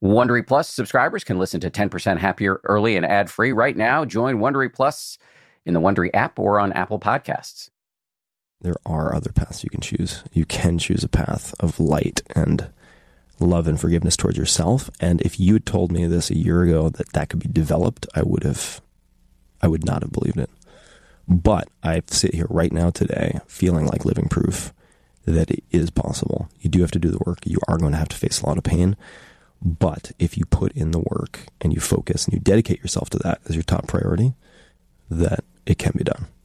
Wondery Plus subscribers can listen to 10% Happier early and ad-free right now. Join Wondery Plus in the Wondery app or on Apple Podcasts. There are other paths you can choose. You can choose a path of light and love and forgiveness towards yourself. And if you had told me this a year ago that could be developed, I would not have believed it. But I sit here right now today feeling like living proof that it is possible. You do have to do the work. You are going to have to face a lot of pain. But if you put in the work and you focus and you dedicate yourself to that as your top priority, that it can be done.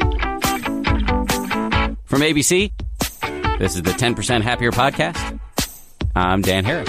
From ABC, this is the 10% Happier podcast. I'm Dan Harris.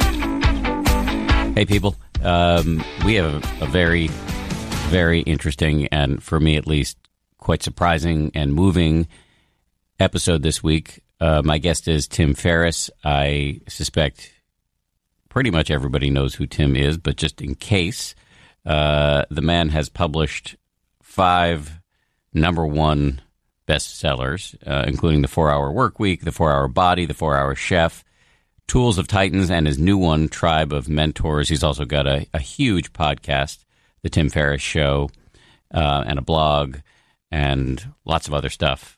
Hey, people. We have a very, very interesting and, for me at least, quite surprising and moving episode this week. My guest is Tim Ferriss. I suspect pretty much everybody knows who Tim is, but just in case, the man has published 5 number one bestsellers, including The 4-Hour Workweek, The 4-Hour Body, The 4-Hour Chef, Tools of Titans, and his new one, Tribe of Mentors. He's also got a huge podcast, The Tim Ferriss Show, and a blog, and lots of other stuff.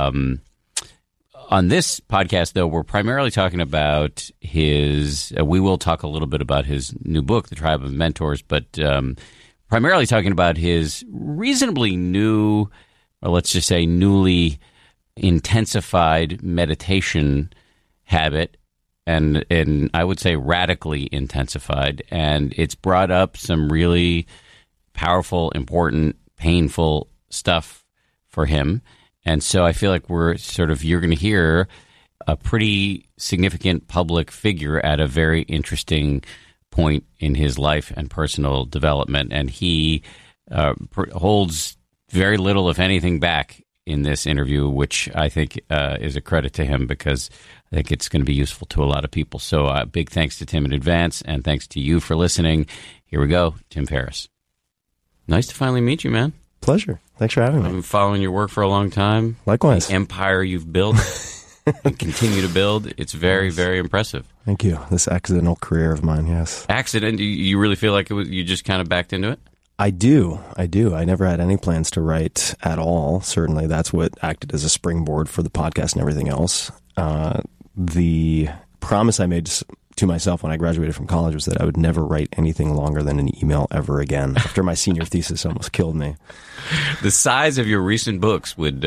On this podcast, though, we're primarily talking about his we will talk a little bit about his new book, The Tribe of Mentors, but primarily talking about his reasonably new, or let's just say newly intensified meditation habit, and I would say radically intensified. And it's brought up some really powerful, important, painful stuff for him. And so I feel like you're going to hear a pretty significant public figure at a very interesting point in his life and personal development. And he holds very little, if anything, back in this interview, which I think is a credit to him, because I think it's going to be useful to a lot of people. So big thanks to Tim in advance, and thanks to you for listening. Here we go, Tim Ferriss. Nice to finally meet you, man. Pleasure. Thanks for having me. I've been following your work for a long time. Likewise. The empire you've built and continue to build. It's very, very impressive. Thank you. This accidental career of mine, yes. Accident? You really feel like you just kind of backed into it? I do. I never had any plans to write at all. Certainly that's what acted as a springboard for the podcast and everything else. The promise I made to myself when I graduated from college was that I would never write anything longer than an email ever again. After my senior thesis almost killed me. The size of your recent books would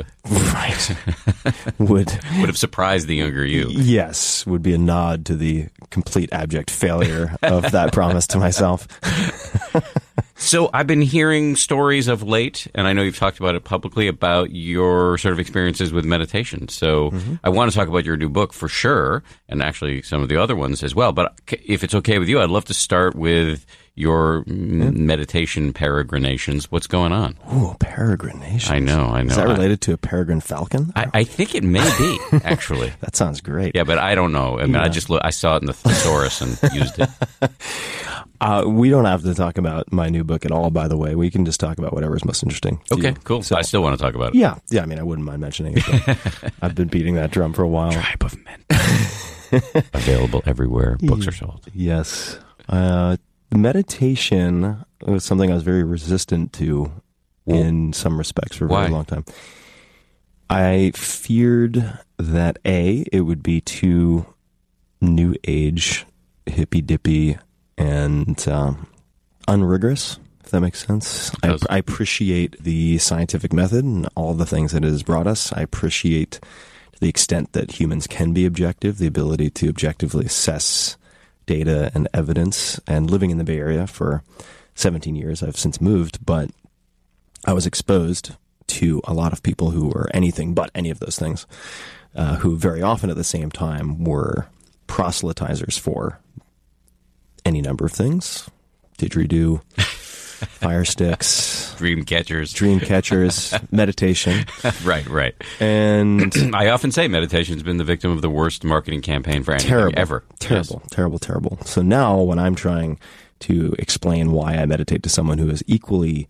would have surprised the younger you. Yes, would be a nod to the complete abject failure of that promise to myself. So I've been hearing stories of late, and I know you've talked about it publicly, about your sort of experiences with meditation. So I want to talk about your new book for sure, and actually some of the other ones as well. But if it's okay with you, I'd love to start with your meditation peregrinations. What's going on? Ooh, peregrinations. I know. Is that related to a peregrine falcon? I think it may be, actually. That sounds great. Yeah, but I don't know. I mean, I saw it in the thesaurus and used it. We don't have to talk about my new book at all, by the way. We can just talk about whatever's most interesting to Okay, you. cool. So, I still want to talk about it. Yeah, I mean, I wouldn't mind mentioning it. But I've been beating that drum for a while. Tribe of Mentors. Available everywhere books are sold. Yes. Meditation was something I was very resistant to in some respects for a very long time. I feared that, it would be too new age, hippy-dippy, and unrigorous, if that makes sense. I appreciate the scientific method and all the things that it has brought us. I appreciate, to the extent that humans can be objective, the ability to objectively assess data and evidence. And living in the Bay Area for 17 years, I've since moved, but I was exposed to a lot of people who were anything but any of those things, who very often at the same time were proselytizers for any number of things. Didgeridoo, fire sticks, dream catchers, meditation. Right. And I often say meditation's been the victim of the worst marketing campaign for anything ever. Terrible. So now when I'm trying to explain why I meditate to someone who is equally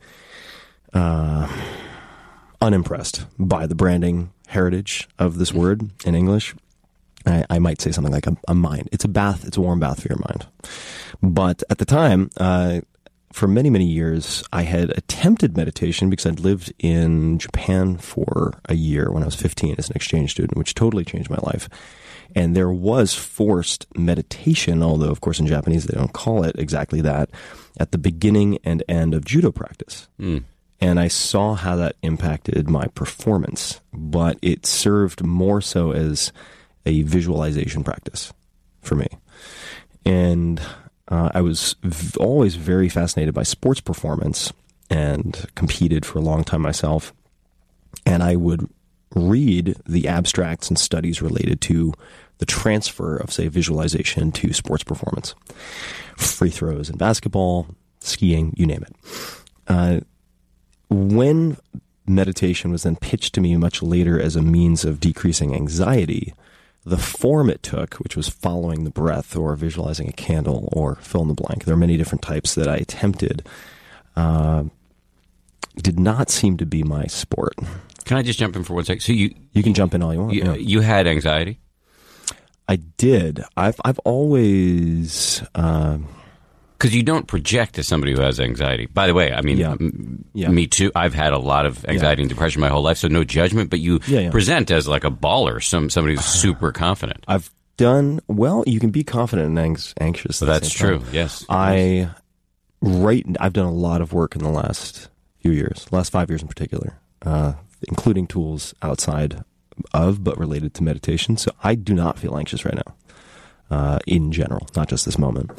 unimpressed by the branding heritage of this word in English, I might say something like a mind. It's a bath. It's a warm bath for your mind. But at the time, for many, many years, I had attempted meditation because I'd lived in Japan for a year when I was 15 as an exchange student, which totally changed my life. And there was forced meditation, although, of course, in Japanese they don't call it exactly that, at the beginning and end of judo practice. And I saw how that impacted my performance, but it served more so as a visualization practice for me. And I was always very fascinated by sports performance and competed for a long time myself. And I would read the abstracts and studies related to the transfer of, say, visualization to sports performance. Free throws in basketball, skiing, you name it. When meditation was then pitched to me much later as a means of decreasing anxiety, the form it took, which was following the breath or visualizing a candle or fill in the blank, there are many different types that I attempted, did not seem to be my sport. Can I just jump in for 1 second? So you can jump in all you want. You had anxiety? I did. I've always... Because you don't project as somebody who has anxiety. By the way, I mean, me too. I've had a lot of anxiety and depression my whole life, so no judgment, but you present as like a baller, somebody who's super confident. I've done, well, you can be confident and anxious. That's true, yes. I've done a lot of work in the last few years, last 5 years in particular, including tools outside of, but related to meditation. So I do not feel anxious right now, in general, not just this moment.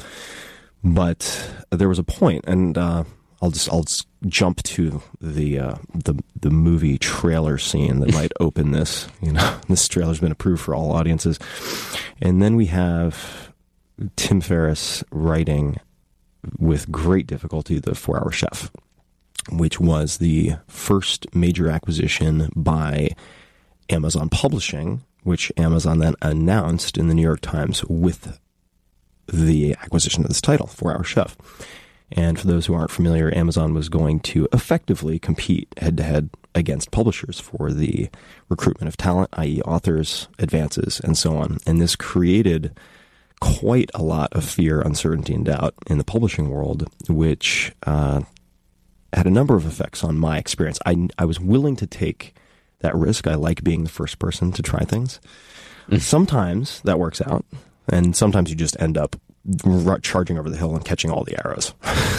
But there was a point, and I'll just jump to the movie trailer scene that might open this. This trailer's been approved for all audiences, and then we have Tim Ferriss writing with great difficulty the 4-Hour Chef, which was the first major acquisition by Amazon Publishing, which Amazon then announced in the New York Times with the acquisition of this title, 4-Hour Chef. And for those who aren't familiar, Amazon was going to effectively compete head-to-head against publishers for the recruitment of talent, i.e. authors, advances, and so on. And this created quite a lot of fear, uncertainty, and doubt in the publishing world, which had a number of effects on my experience. I was willing to take that risk. I like being the first person to try things. Sometimes that works out. And sometimes you just end up charging over the hill and catching all the arrows.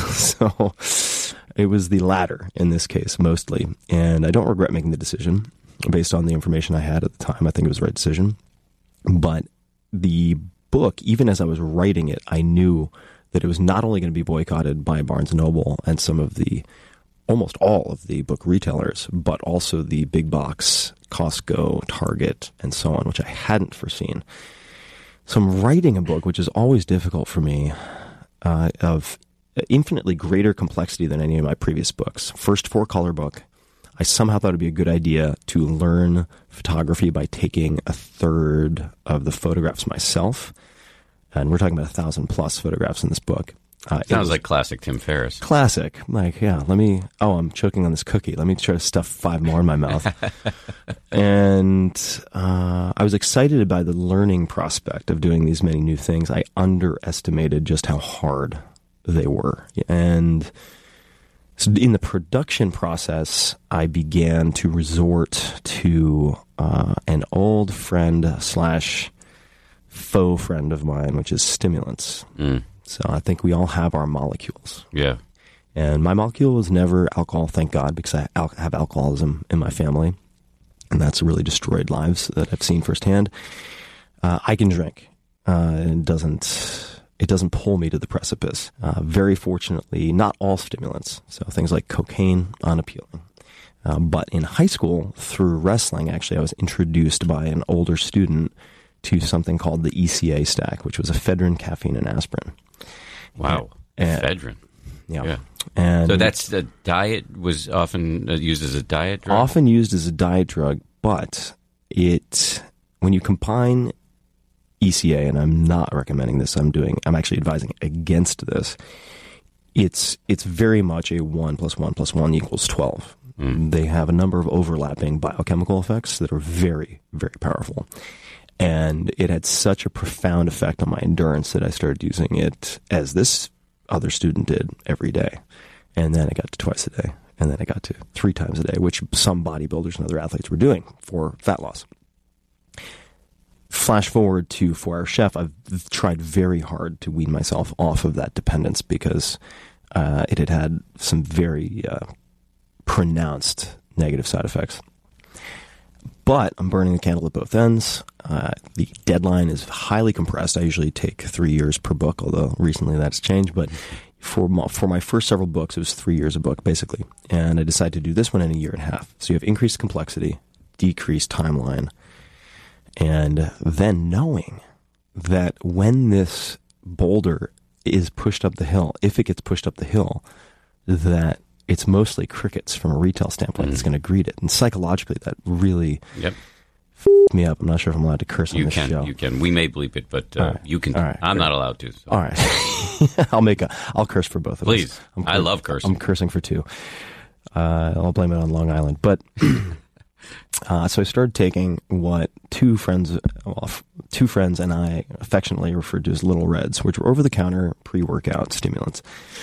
So it was the latter in this case, mostly. And I don't regret making the decision based on the information I had at the time. I think it was the right decision. But the book, even as I was writing it, I knew that it was not only going to be boycotted by Barnes & Noble and almost all of the book retailers, but also the big box, Costco, Target, and so on, which I hadn't foreseen. So I'm writing a book, which is always difficult for me, of infinitely greater complexity than any of my previous books. First 4-color book. I somehow thought it'd be a good idea to learn photography by taking a third of the photographs myself. And we're talking about 1,000+ photographs in this book. Sounds like classic Tim Ferriss. Classic. Like, I'm choking on this cookie. Let me try to stuff 5 more in my mouth. And I was excited by the learning prospect of doing these many new things. I underestimated just how hard they were. And so in the production process, I began to resort to an old friend / faux friend of mine, which is stimulants. So I think we all have our molecules. Yeah. And my molecule was never alcohol, thank God, because I have alcoholism in my family. And that's really destroyed lives that I've seen firsthand. I can drink. It doesn't pull me to the precipice. Very fortunately, not all stimulants. So things like cocaine, unappealing. But in high school, through wrestling, actually, I was introduced by an older student to something called the ECA stack, which was ephedrine, caffeine, and aspirin. Wow. Ephedrine. Yeah. And so that's the diet was often used as a diet drug? Often used as a diet drug, but when you combine ECA, and I'm not recommending this, I'm actually advising against this, it's very much a 1 + 1 + 1 = 12. They have a number of overlapping biochemical effects that are very, very powerful. And it had such a profound effect on my endurance that I started using it, as this other student did, every day. And then it got to twice a day. And then it got to 3 times a day, which some bodybuilders and other athletes were doing for fat loss. Flash forward to 4 Hour Chef. I've tried very hard to wean myself off of that dependence because it had had some very pronounced negative side effects. But I'm burning the candle at both ends. The deadline is highly compressed. I usually take 3 years per book, although recently that's changed. But for my first several books, it was 3 years a book, basically. And I decided to do this one in a year and a half. So you have increased complexity, decreased timeline, and then knowing that when this boulder is pushed up the hill, if it gets pushed up the hill, that it's mostly crickets from a retail standpoint that's going to greet it. And psychologically, that really f***ed me up. I'm not sure if I'm allowed to curse on this show. You can. We may bleep it, but you can. Right, I'm not allowed to. So. All right. I'll curse for both of us. Please. I love cursing. I'm cursing for 2. I'll blame it on Long Island. But so I started taking what 2 friends and I affectionately referred to as Little Reds, which were over-the-counter pre-workout stimulants.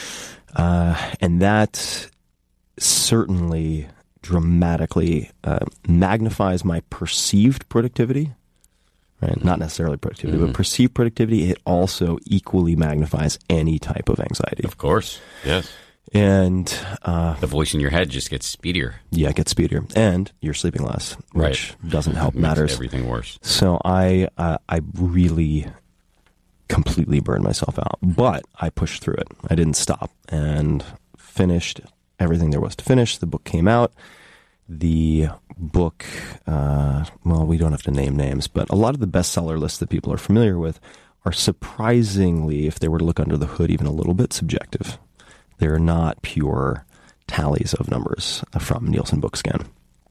And that certainly dramatically magnifies my perceived productivity, right? Not necessarily productivity, but perceived productivity. It also equally magnifies any type of anxiety. Of course, yes. And the voice in your head just gets speedier. Yeah, it gets speedier, and you're sleeping less, which doesn't help matters. Makes everything worse. So I really completely burned myself out, but I pushed through it. I didn't stop and finished everything there was to finish. The book came out. The book, well, we don't have to name names, but a lot of the bestseller lists that people are familiar with are surprisingly, if they were to look under the hood even a little bit, subjective. They're not pure tallies of numbers from Nielsen Bookscan.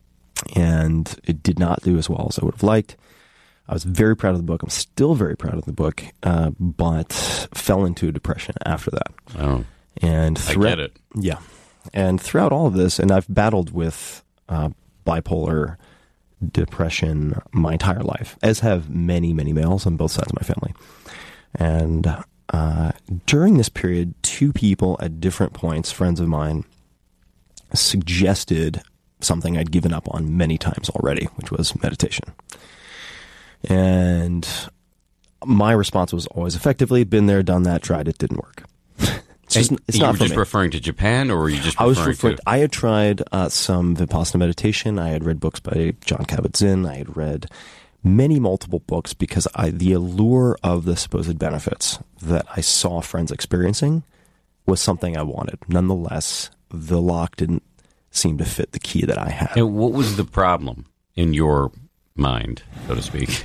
And it did not do as well as I would have liked. I was very proud of the book. I'm still very proud of the book, but fell into depression after that. Oh, and I get it. Yeah. And throughout all of this, and I've battled with bipolar depression my entire life, as have many, many males on both sides of my family. And during this period, 2 people at different points, friends of mine, suggested something I'd given up on many times already, which was meditation. And my response was always effectively, been there, done that, tried it, didn't work. It's not for me. You were just referring to Japan, or were you just referring to... I had tried some Vipassana meditation. I had read books by Jon Kabat-Zinn. I had read multiple books because the allure of the supposed benefits that I saw friends experiencing was something I wanted. Nonetheless, the lock didn't seem to fit the key that I had. And what was the problem in your mind, so to speak?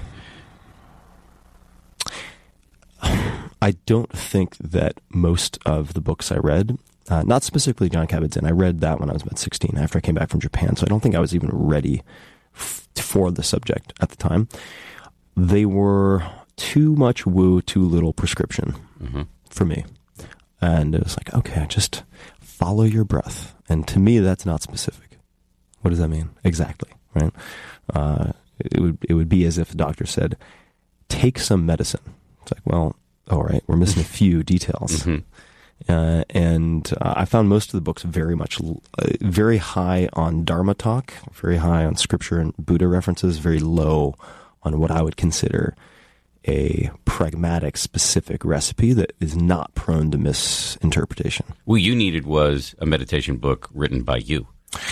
I don't think that most of the books I read, not specifically Jon Kabat-Zinn, I read that when I was about 16 after I came back from Japan, so I don't think I was even ready for the subject at the time. They were too much woo, too little prescription for me. And it was like, okay, just follow your breath. And to me, that's not specific. What does that mean? Exactly, right? It would be as if a doctor said, take some medicine. It's like, well, all right, we're missing a few details. And I found most of the books very high on Dharma talk, very high on scripture and Buddha references, very low on what I would consider a pragmatic, specific recipe that is not prone to misinterpretation. What you needed was a meditation book written by you.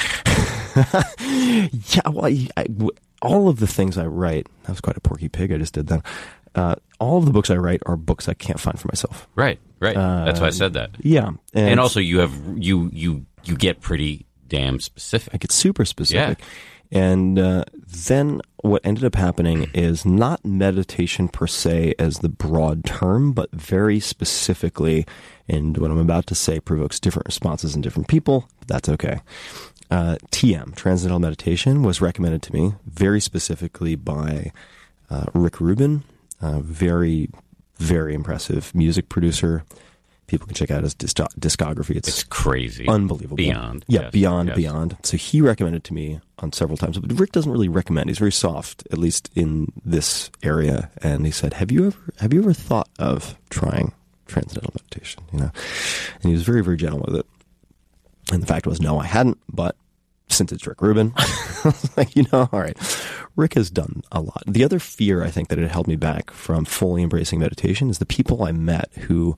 Yeah, well, all of the things I write, that was quite a Porky Pig I just did then. All of the books I write are books I can't find for myself. Right. That's why I said that. Yeah. And also you get pretty damn specific. I get super specific. Yeah. And then what ended up happening is not meditation per se as the broad term, but very specifically, and what I'm about to say provokes different responses in different people, but that's okay. TM, Transcendental Meditation, was recommended to me very specifically by Rick Rubin, very, very impressive music producer. People can check out his discography. It's crazy. Unbelievable. Beyond. Yeah, yes. beyond. So he recommended to me on several times. But Rick doesn't really recommend. He's very soft, at least in this area. And he said, have you ever thought of trying transcendental meditation? And he was very, very gentle with it. And the fact was, no, I hadn't. But since it's Rick Rubin, I was like, all right. Rick has done a lot. The other fear, I think, that had held me back from fully embracing meditation is the people I met who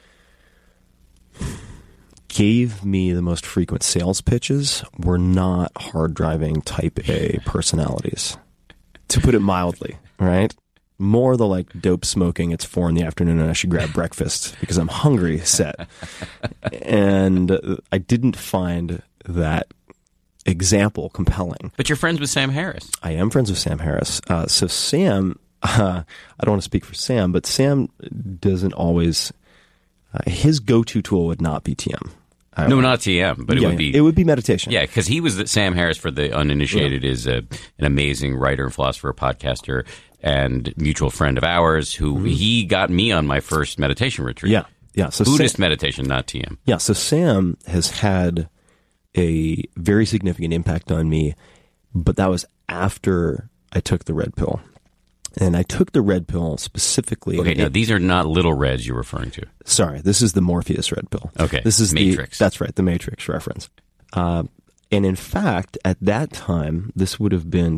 gave me the most frequent sales pitches were not hard driving type A personalities, to put it mildly, right? More the like dope smoking, it's 4 PM and I should grab breakfast because I'm hungry set. And I didn't find that example compelling. But you're friends with Sam Harris. I am friends with Sam Harris. So Sam, I don't want to speak for Sam, but Sam doesn't always, his go-to tool would not be TM. No, not TM, but it would be meditation. Yeah, because he was Sam Harris, for the uninitiated, is an amazing writer and philosopher, podcaster, and mutual friend of ours who he got me on my first meditation retreat. Yeah. So Buddhist meditation, not TM. Yeah, so Sam has had a very significant impact on me, but that was after I took the red pill. And I took the red pill specifically. Okay, now these are not little reds you're referring to. Sorry, this is the Morpheus red pill. Okay, this is Matrix. That's right, the Matrix reference. And in fact, at that time, this would have been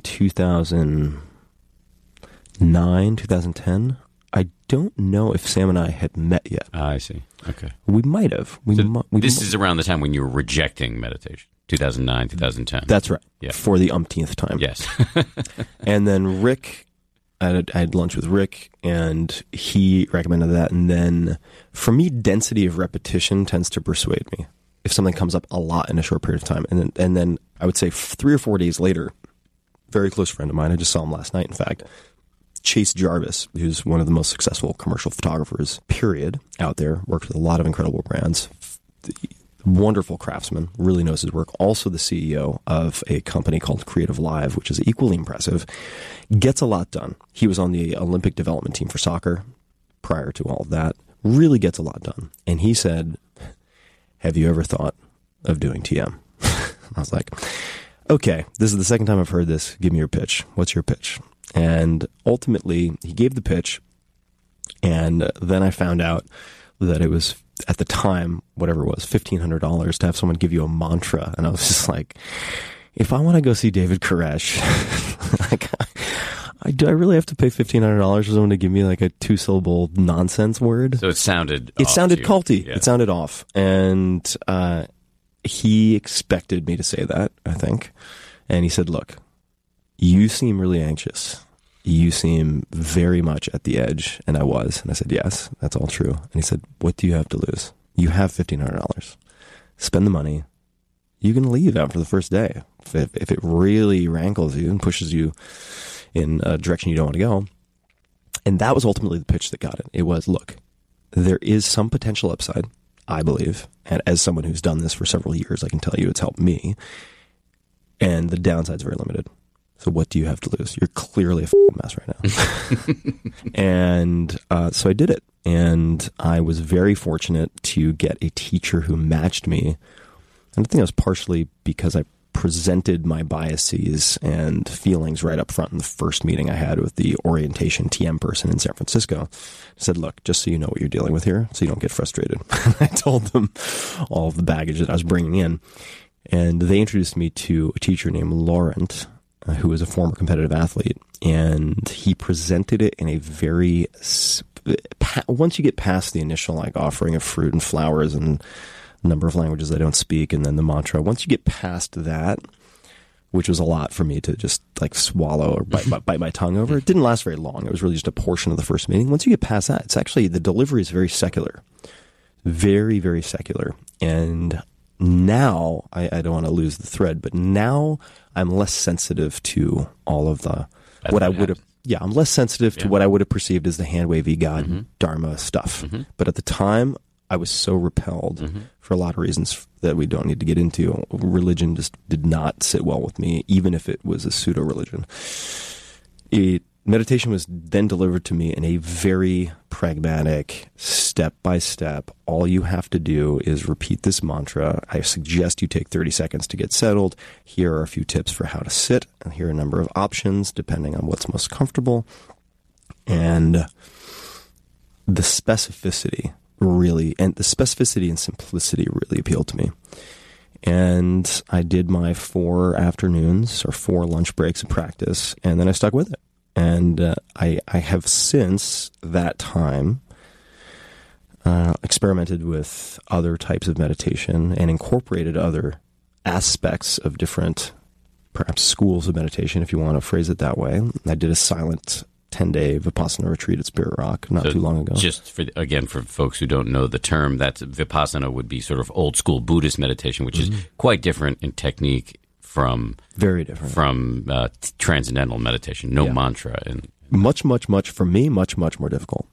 2009, 2010. I don't know if Sam and I had met yet. I see. Okay. We might have. This is around the time when you were rejecting meditation. 2009, 2010. That's right. Yeah. For the umpteenth time. Yes. And then Rick, I had lunch with Rick, and he recommended that. And then, for me, density of repetition tends to persuade me. If something comes up a lot in a short period of time, and then I would say 3 or 4 days later, very close friend of mine, I just saw him last night, in fact, Chase Jarvis, who's one of the most successful commercial photographers, period, out there, worked with a lot of incredible brands. Wonderful craftsman, really knows his work. Also the CEO of a company called Creative Live, which is equally impressive. Gets a lot done. He was on the Olympic development team for soccer prior to all of that. Really gets a lot done. And he said, have you ever thought of doing TM? I was like, okay, this is the second time I've heard this. Give me your pitch. What's your pitch? And ultimately, he gave the pitch. And then I found out that it was, at the time, whatever it was, $1,500 to have someone give you a mantra. And I was just like, if I want to go see David Koresh, like, do I really have to pay $1,500 for someone to give me like a 2-syllable nonsense word? So it sounded culty. Yeah. It sounded off. And he expected me to say that, I think. And he said, look, you seem really anxious. You seem very much at the edge. And I was. And I said, yes, that's all true. And he said, what do you have to lose? You have $1,500. Spend the money. You can leave after the first day. If it really rankles you and pushes you in a direction you don't want to go. And that was ultimately the pitch that got it. It was, look, there is some potential upside, I believe. And as someone who's done this for several years, I can tell you it's helped me. And the downside's very limited. So what do you have to lose? You're clearly a mess right now. And so I did it. And I was very fortunate to get a teacher who matched me. And I think it was partially because I presented my biases and feelings right up front in the first meeting I had with the orientation TM person in San Francisco. I said, look, just so you know what you're dealing with here, so you don't get frustrated. I told them all of the baggage that I was bringing in. And they introduced me to a teacher named Laurent, who was a former competitive athlete. And he presented it in a very, once you get past the initial like offering of fruit and flowers and number of languages I don't speak, and then the mantra. Once you get past that, which was a lot for me to just like swallow or bite my tongue over, it didn't last very long. It was really just a portion of the first meeting. Once you get past that, it's actually, the delivery is very secular. Very, very secular. And now, I don't want to lose the thread, but now I'm less sensitive to all of the, what I would have, I'm less sensitive to what I would have perceived as the hand-wavy God, Dharma stuff. But at the time, I was so repelled for a lot of reasons that we don't need to get into. Religion just did not sit well with me, even if it was a pseudo-religion. It meditation was then delivered to me in a very pragmatic, step-by-step. All you have to do is repeat this mantra. I suggest you take 30 seconds to get settled. Here are a few tips for how to sit, and here are a number of options depending on what's most comfortable. And the specificity and simplicity really appealed to me. And I did my 4 afternoons or 4 lunch breaks of practice, and then I stuck with it. And I have since that time experimented with other types of meditation and incorporated other aspects of different, perhaps schools of meditation, if you want to phrase it that way. I did a silent 10-day Vipassana retreat at Spirit Rock not too long ago. Just for folks who don't know the term, that's Vipassana would be sort of old school Buddhist meditation, which is quite different in technique from very different from transcendental meditation. No mantra and much for me, much more difficult.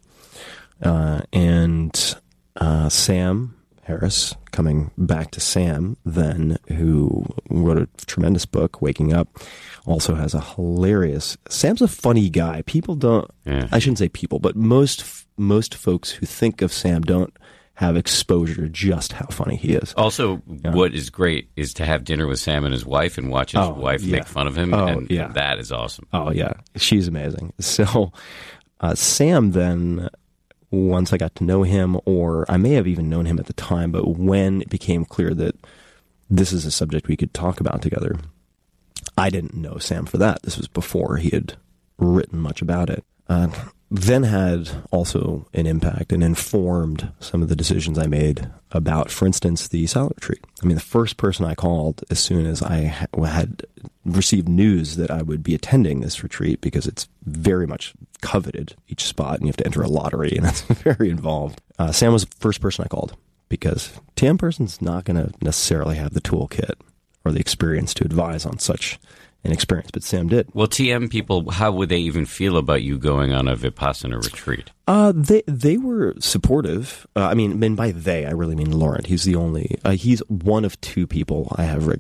And Sam Harris, coming back to Sam, then, who wrote a tremendous book, Waking Up, also has a hilarious... Sam's a funny guy. People don't... Yeah. I shouldn't say people, but most folks who think of Sam don't have exposure to just how funny he is. Also, what is great is to have dinner with Sam and his wife and watch his wife make fun of him, and that is awesome. Oh, yeah. She's amazing. So, Sam then... Once I got to know him, or I may have even known him at the time, but when it became clear that this is a subject we could talk about together, I didn't know Sam for that. This was before he had written much about it. Then had also an impact and informed some of the decisions I made about, for instance, the silent retreat. I mean, the first person I called as soon as I had received news that I would be attending this retreat, because it's very much coveted, each spot, and you have to enter a lottery, and it's very involved. Sam was the first person I called, because TM person's not going to necessarily have the toolkit or the experience to advise on such an experience, but Sam did. Well, TM people, how would they even feel about you going on a Vipassana retreat? They were supportive. And by they, I really mean Laurent. He's the only, he's one of 2 people I have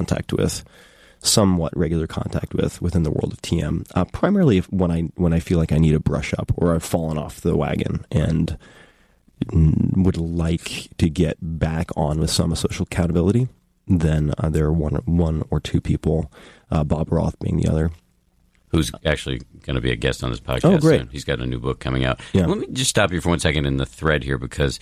somewhat regular contact with within the world of TM. Primarily when I feel like I need a brush up, or I've fallen off the wagon and would like to get back on with some social accountability. Then there are one or 2 people, Bob Roth being the other. Who's actually going to be a guest on this podcast soon. He's got a new book coming out. Yeah. Let me just stop you for 1 second in the thread here, because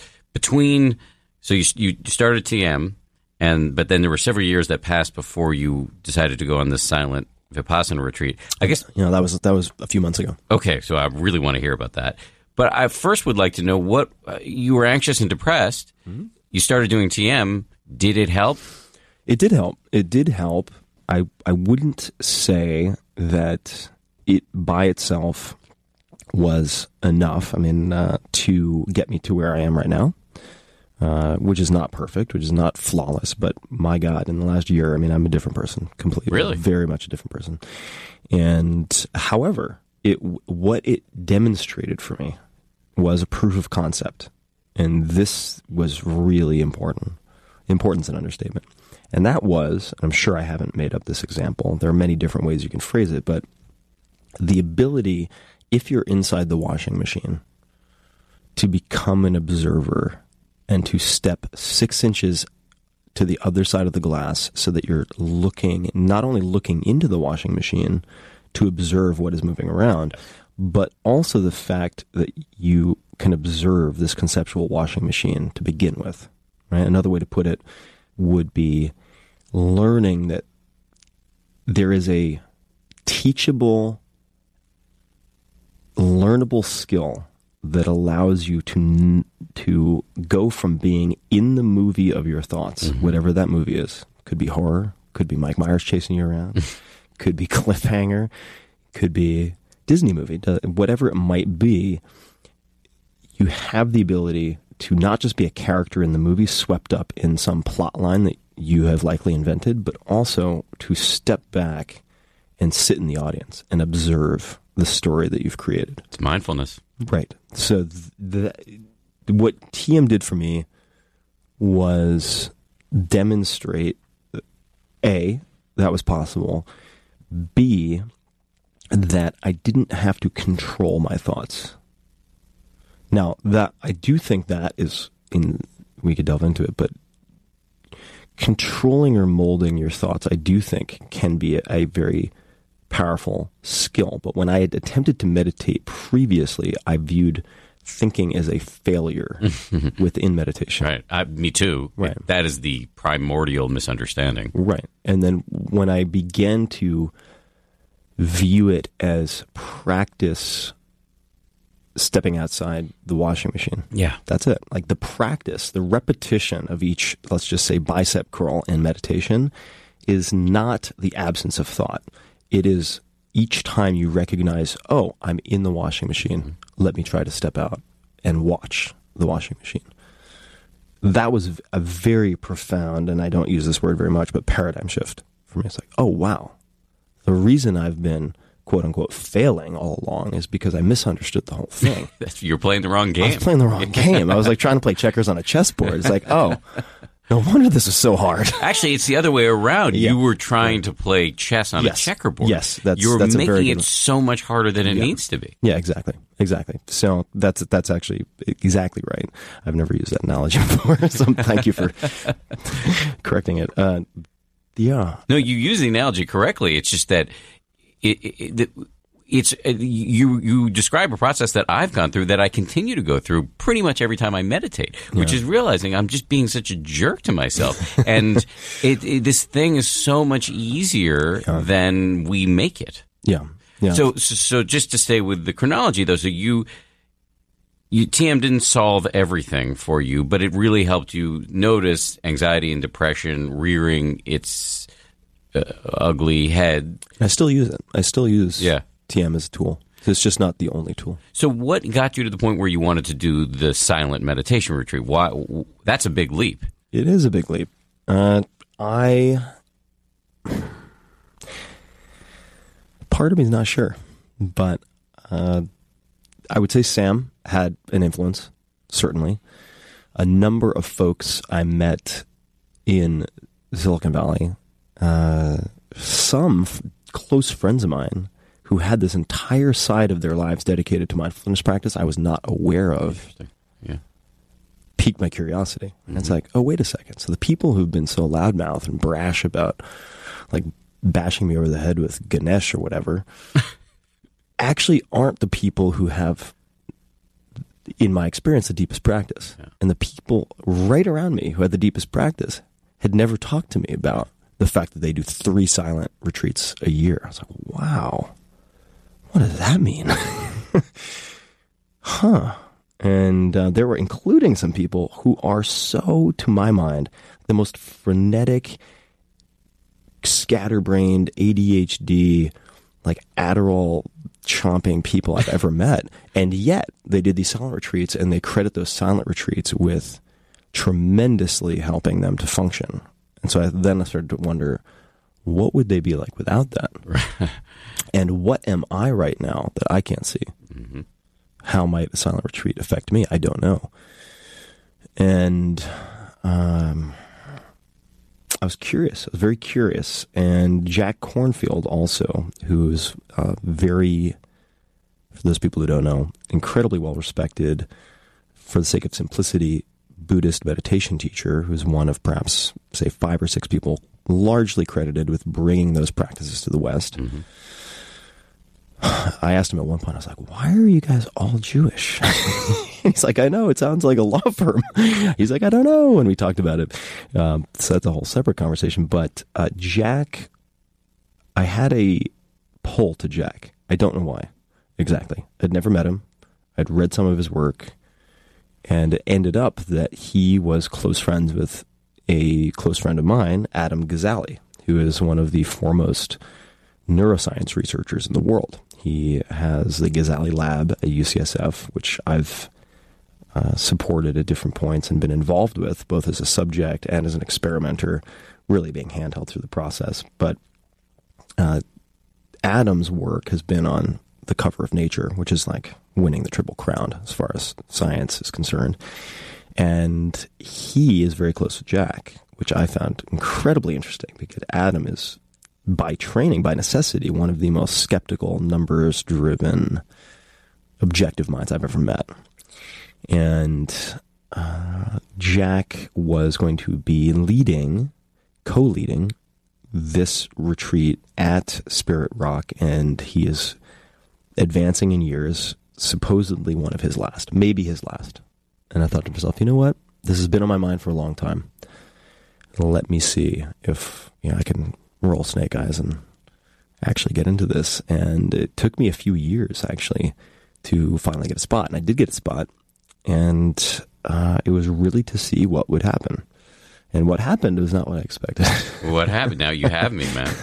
so you started TM, but then there were several years that passed before you decided to go on this silent Vipassana retreat. I guess that was a few months ago. Okay, so I really want to hear about that. But I first would like to know what you were anxious and depressed. Mm-hmm. You started doing TM. Did it help? It did help. I wouldn't say that it by itself was enough. To get me to where I am right now, which is not perfect, which is not flawless. But my God, in the last year, I'm a different person completely. Really, very much a different person. And however, what it demonstrated for me was a proof of concept, and this was really important. Important's an understatement. And that was, and I'm sure I haven't made up this example, there are many different ways you can phrase it, but the ability, if you're inside the washing machine, to become an observer and to step 6 inches to the other side of the glass so that you're not only looking into the washing machine to observe what is moving around, but also the fact that you can observe this conceptual washing machine to begin with. Right? Another way to put it would be learning that there is a teachable, learnable skill that allows you to go from being in the movie of your thoughts, whatever that movie is. Could be horror, could be Mike Myers chasing you around, could be Cliffhanger, could be Disney movie, whatever it might be. You have the ability to not just be a character in the movie swept up in some plot line that you have likely invented, but also to step back and sit in the audience and observe the story that you've created. It's mindfulness. Right. So what TM did for me was demonstrate, A, that was possible, B, that I didn't have to control my thoughts. Now, that I do think that is, we could delve into it, but controlling or molding your thoughts, I do think, can be a very powerful skill. But when I had attempted to meditate previously, I viewed thinking as a failure within meditation. Right. Me too. Right. That is the primordial misunderstanding. Right. And then when I began to view it as practice, stepping outside the washing machine. Yeah. That's it. Like the practice, the repetition of each, let's just say, bicep curl in meditation is not the absence of thought. It is each time you recognize, oh, I'm in the washing machine. Mm-hmm. Let me try to step out and watch the washing machine. That was a very profound, and I don't use this word very much, but paradigm shift for me. It's like, oh, wow. The reason I've been, quote unquote, failing all along is because I misunderstood the whole thing. You're playing the wrong game. I was playing the wrong game. I was like trying to play checkers on a chessboard. It's like, oh, no wonder this is so hard. Actually, it's the other way around. Yeah. You were trying to play chess on a checkerboard. Yes, you're making it so much harder than it needs to be. Yeah, exactly. So that's actually exactly right. I've never used that analogy before, so thank you for correcting it. Yeah. No, you use the analogy correctly. It's just that you describe a process that I've gone through that I continue to go through pretty much every time I meditate, which is realizing I'm just being such a jerk to myself. And this thing is so much easier than we make it. Yeah. Yeah. So just to stay with the chronology, though, so you TM didn't solve everything for you, but it really helped you notice anxiety and depression rearing its ugly head. I still use it. I still use TM as a tool. It's just not the only tool. So what got you to the point where you wanted to do the silent meditation retreat? Why? That's a big leap. It is a big leap. Part of me is not sure, but I would say Sam had an influence, certainly. A number of folks I met in Silicon Valley, some close friends of mine who had this entire side of their lives dedicated to mindfulness practice I was not aware of. Interesting. Yeah. Piqued my curiosity. Mm-hmm. And it's like, oh, wait a second. So the people who've been so loudmouth and brash about like bashing me over the head with Ganesh or whatever actually aren't the people who have, in my experience, the deepest practice. Yeah. And the people right around me who had the deepest practice had never talked to me about the fact that they do 3 silent retreats a year. I was like, wow, what does that mean? Huh. And there were, including some people who are so, to my mind, the most frenetic, scatterbrained, ADHD, like Adderall chomping people I've ever met. And yet they did these silent retreats, and they credit those silent retreats with tremendously helping them to function. And so I started to wonder, what would they be like without that? And what am I right now that I can't see? Mm-hmm. How might a silent retreat affect me? I don't know. And I was curious. I was very curious. And Jack Kornfield also, who's very, for those people who don't know, incredibly well-respected, for the sake of simplicity, Buddhist meditation teacher, who's one of perhaps, say, 5 or 6 people largely credited with bringing those practices to the West. Mm-hmm. I asked him at one point, I was like, why are you guys all Jewish? He's like, I know, it sounds like a law firm. He's like, I don't know. And we talked about it. So that's a whole separate conversation. But Jack, I had a pull to Jack. I don't know why exactly. I'd never met him. I'd read some of his work. And it ended up that he was close friends with a close friend of mine, Adam Gazzaley, who is one of the foremost neuroscience researchers in the world. He has the Gazzaley Lab at UCSF, which I've supported at different points and been involved with, both as a subject and as an experimenter, really being handheld through the process. But Adam's work has been on the cover of Nature, which is like winning the Triple Crown as far as science is concerned. And he is very close to Jack, which I found incredibly interesting because Adam is by training, by necessity, one of the most skeptical, numbers-driven, objective minds I've ever met. And Jack was going to be co-leading this retreat at Spirit Rock, and he is advancing in years, supposedly one of his last, maybe his last. And I thought to myself, you know what? This has been on my mind for a long time. Let me see if I can roll snake eyes and actually get into this. And it took me a few years, actually, to finally get a spot. And I did get a spot. And it was really to see what would happen. And what happened was not what I expected. What happened? Now you have me, man.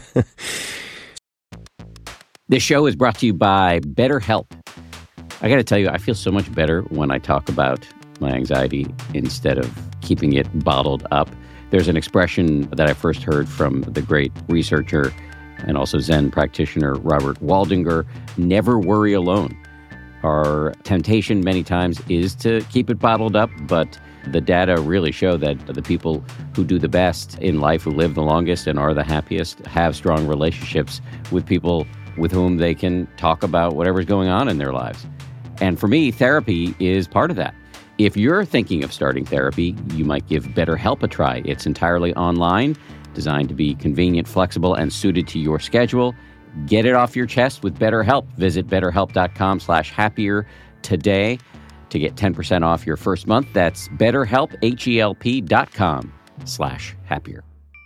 This show is brought to you by BetterHelp. I got to tell you, I feel so much better when I talk about my anxiety instead of keeping it bottled up. There's an expression that I first heard from the great researcher and also Zen practitioner Robert Waldinger: never worry alone. Our temptation many times is to keep it bottled up, but the data really show that the people who do the best in life, who live the longest and are the happiest, have strong relationships with people with whom they can talk about whatever's going on in their lives. And for me, therapy is part of that. If you're thinking of starting therapy, you might give BetterHelp a try. It's entirely online, designed to be convenient, flexible, and suited to your schedule. Get it off your chest with BetterHelp. Visit BetterHelp.com/happier today to get 10% off your first month. That's BetterHelp, HELP.com/happier.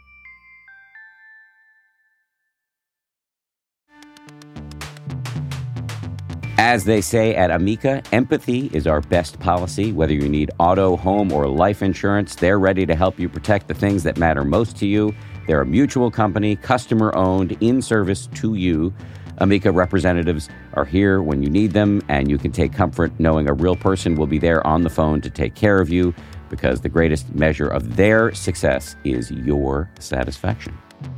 As they say at Amica, empathy is our best policy. Whether you need auto, home, or life insurance, they're ready to help you protect the things that matter most to you. They're a mutual company, customer-owned, in service to you. Amica representatives are here when you need them, and you can take comfort knowing a real person will be there on the phone to take care of you, because the greatest measure of their success is your satisfaction.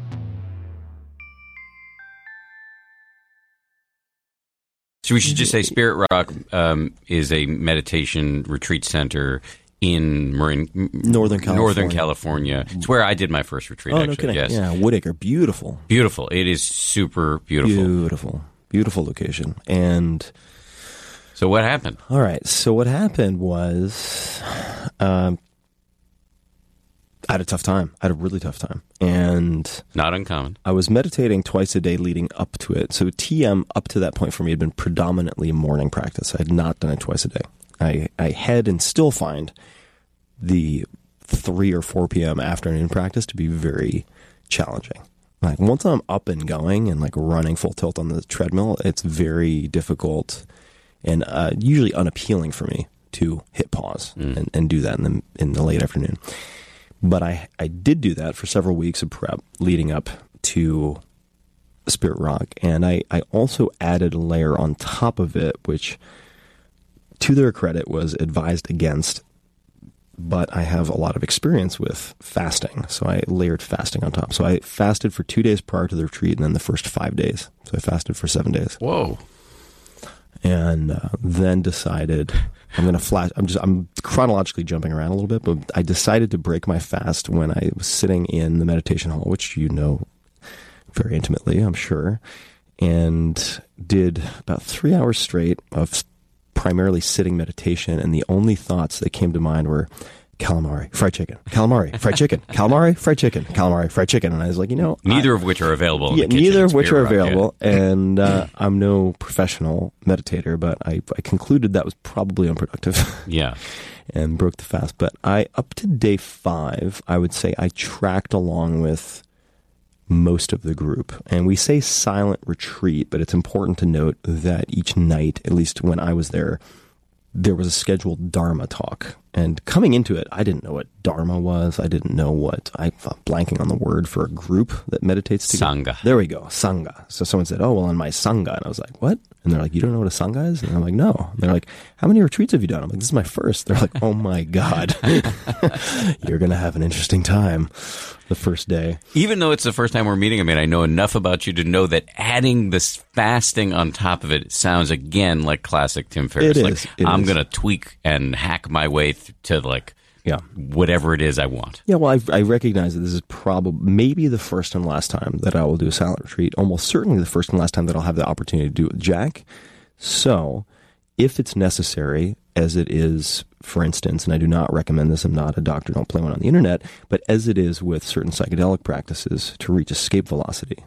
So we should just say Spirit Rock is a meditation retreat center in Northern California. It's where I did my first retreat, actually. No kidding. Yes. Yeah, Woodacre. Beautiful. Beautiful. It is super beautiful. Beautiful location. And so what happened? All right. So what happened was I had a tough time. I had a really tough time. And not uncommon. I was meditating twice a day leading up to it. So TM up to that point for me had been predominantly a morning practice. I had not done it twice a day. I had and still find the 3 or 4 p.m. afternoon practice to be very challenging. Like once I'm up and going and like running full tilt on the treadmill, it's very difficult and usually unappealing for me to hit pause and do that in the late afternoon. But I did do that for several weeks of prep leading up to Spirit Rock. And I also added a layer on top of it, which to their credit was advised against, but I have a lot of experience with fasting. So I layered fasting on top. So I fasted for 2 days prior to the retreat and then the first 5 days. So I fasted for 7 days. Whoa. And then decided I'm going to flash. I'm chronologically jumping around a little bit, but I decided to break my fast when I was sitting in the meditation hall, which you know very intimately, I'm sure, and did about 3 hours straight of primarily sitting meditation. And the only thoughts that came to mind were calamari, fried chicken, calamari, fried chicken, calamari, fried chicken, calamari, fried chicken. And I was like, neither of which are available in the kitchen. Neither of which are available. Yeah. And I'm no professional meditator, but I concluded that was probably unproductive. Yeah. And broke the fast. But up to day 5, I would say I tracked along with most of the group. And we say silent retreat, but it's important to note that each night, at least when I was there was a scheduled Dharma talk. And coming into it, I didn't know what Dharma was. I didn't know I'm blanking on the word for a group that meditates together. Sangha. There we go, Sangha. So someone said, oh, well, in my Sangha. And I was like, what? And they're like, you don't know what a Sangha is? And I'm like, no. And they're like, how many retreats have you done? I'm like, this is my first. They're like, oh my God. You're going to have an interesting time the first day. Even though it's the first time we're meeting, I know enough about you to know that adding this fasting on top of it sounds, again, like classic Tim Ferriss. It is. I'm going to tweak and hack my way to whatever it is I want. Yeah, well, I recognize that this is probably maybe the first and last time that I will do a silent retreat, almost certainly the first and last time that I'll have the opportunity to do it with Jack. So if it's necessary, as it is, for instance, and I do not recommend this, I'm not a doctor, don't play one on the internet, but as it is with certain psychedelic practices to reach escape velocity,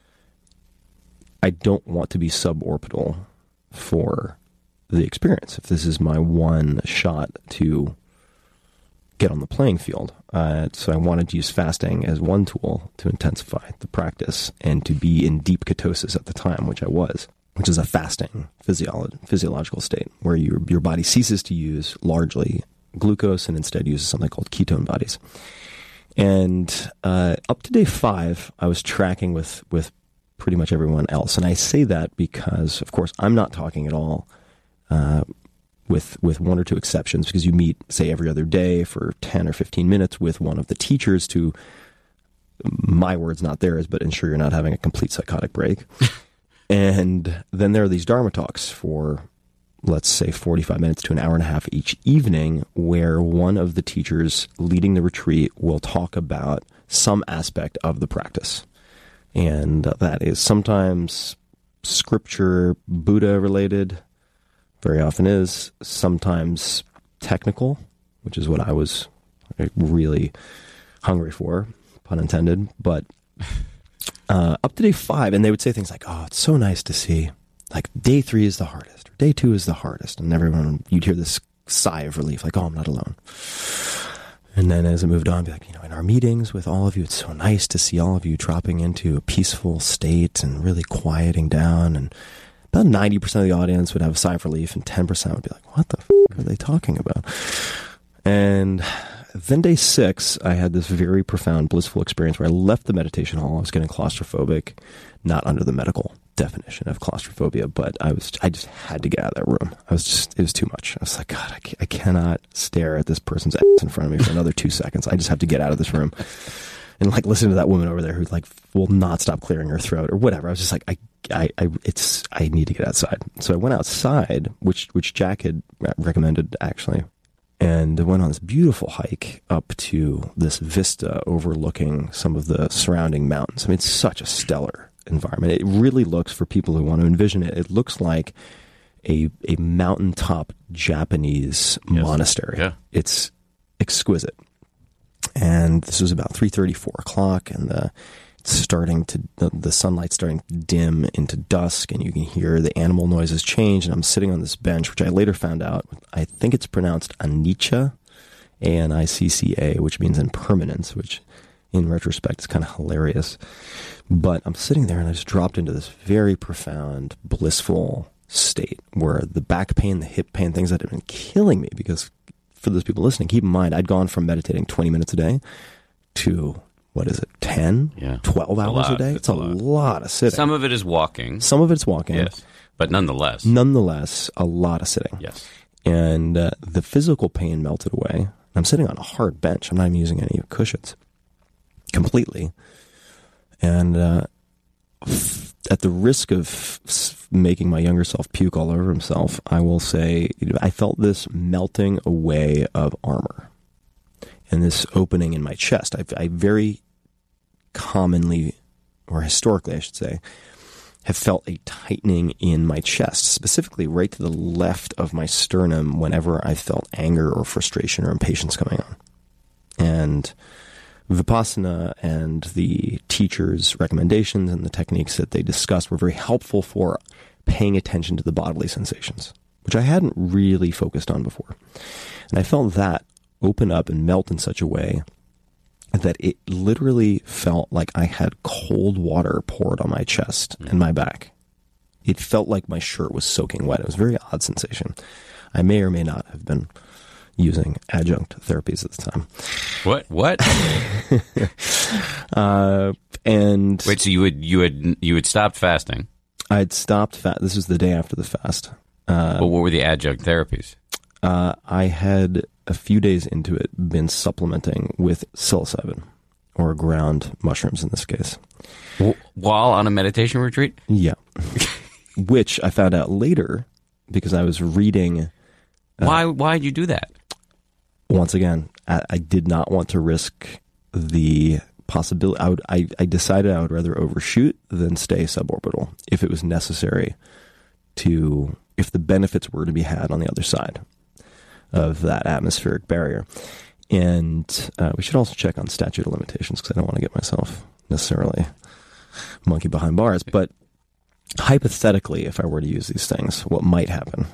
I don't want to be suborbital for the experience. If this is my one shot to get on the playing field. So I wanted to use fasting as one tool to intensify the practice and to be in deep ketosis at the time, which I was, which is a fasting physiological state where your body ceases to use largely glucose and instead uses something called ketone bodies. And up to day 5, I was tracking with pretty much everyone else. And I say that because, of course, I'm not talking at all with one or two exceptions, because you meet, say, every other day for 10 or 15 minutes with one of the teachers to, my words, not theirs, but ensure you're not having a complete psychotic break. And then there are these Dharma talks for, let's say, 45 minutes to an hour and a half each evening, where one of the teachers leading the retreat will talk about some aspect of the practice. And that is sometimes scripture, Buddha related, very often is, sometimes technical, which is what I was really hungry for, pun intended, but up to day 5, and they would say things like, oh, it's so nice to see, like, day 3 is the hardest, or day 2 is the hardest, and everyone, you'd hear this sigh of relief, like, oh, I'm not alone. And then as it moved on, be like, in our meetings with all of you, it's so nice to see all of you dropping into a peaceful state and really quieting down, and about 90% of the audience would have a sigh of relief, and 10% would be like, what the f*** are they talking about? And then day 6, I had this very profound, blissful experience where I left the meditation hall. I was getting claustrophobic, not under the medical definition of claustrophobia, but I just had to get out of that room. It was too much. I was like, God, I cannot stare at this person's ass in front of me for another 2 seconds. I just have to get out of this room. And like listen to that woman over there who like will not stop clearing her throat or whatever. I was just like, I need to get outside. So I went outside, which Jack had recommended actually, and I went on this beautiful hike up to this vista overlooking some of the surrounding mountains. I mean, it's such a stellar environment. It really looks, for people who want to envision it, it looks like a mountaintop Japanese monastery. Yeah. It's exquisite. And this was about 3:30, 4 o'clock, and the sunlight's starting to dim into dusk, and you can hear the animal noises change. And I'm sitting on this bench, which I later found out, I think it's pronounced Anicca, A-N-I-C-C-A, which means impermanence, which in retrospect is kind of hilarious. But I'm sitting there, and I just dropped into this very profound, blissful state where the back pain, the hip pain, things that had been killing me, because for those people listening, keep in mind, I'd gone from meditating 20 minutes a day to, 10, 12 hours a day? It's a lot of sitting. Some of it is walking. Some of it's walking. Yes, but nonetheless. Nonetheless, a lot of sitting. Yes. And the physical pain melted away. I'm sitting on a hard bench. I'm not even using any cushions. Completely. And at the risk of making my younger self puke all over himself, I will say I felt this melting away of armor and this opening in my chest. I very commonly, or historically I should say, have felt a tightening in my chest, specifically right to the left of my sternum whenever I felt anger or frustration or impatience coming on. And Vipassana and the teacher's recommendations and the techniques that they discussed were very helpful for paying attention to the bodily sensations, which I hadn't really focused on before. And I felt that open up and melt in such a way that it literally felt like I had cold water poured on my chest and my back. It felt like my shirt was soaking wet. It was a very odd sensation. I may or may not have been using adjunct therapies at the time. What? And wait, so you had stopped fasting? I'd stopped This was the day after the fast. Well, what were the adjunct therapies? I had, a few days into it, been supplementing with psilocybin, or ground mushrooms in this case. While on a meditation retreat? Yeah. Which I found out later because I was reading. Why'd you do that? Once again, I did not want to risk the possibility. I decided I would rather overshoot than stay suborbital if it was necessary if the benefits were to be had on the other side of that atmospheric barrier. And we should also check on statute of limitations, because I don't want to get myself necessarily monkey behind bars. But hypothetically, if I were to use these things, what might happen?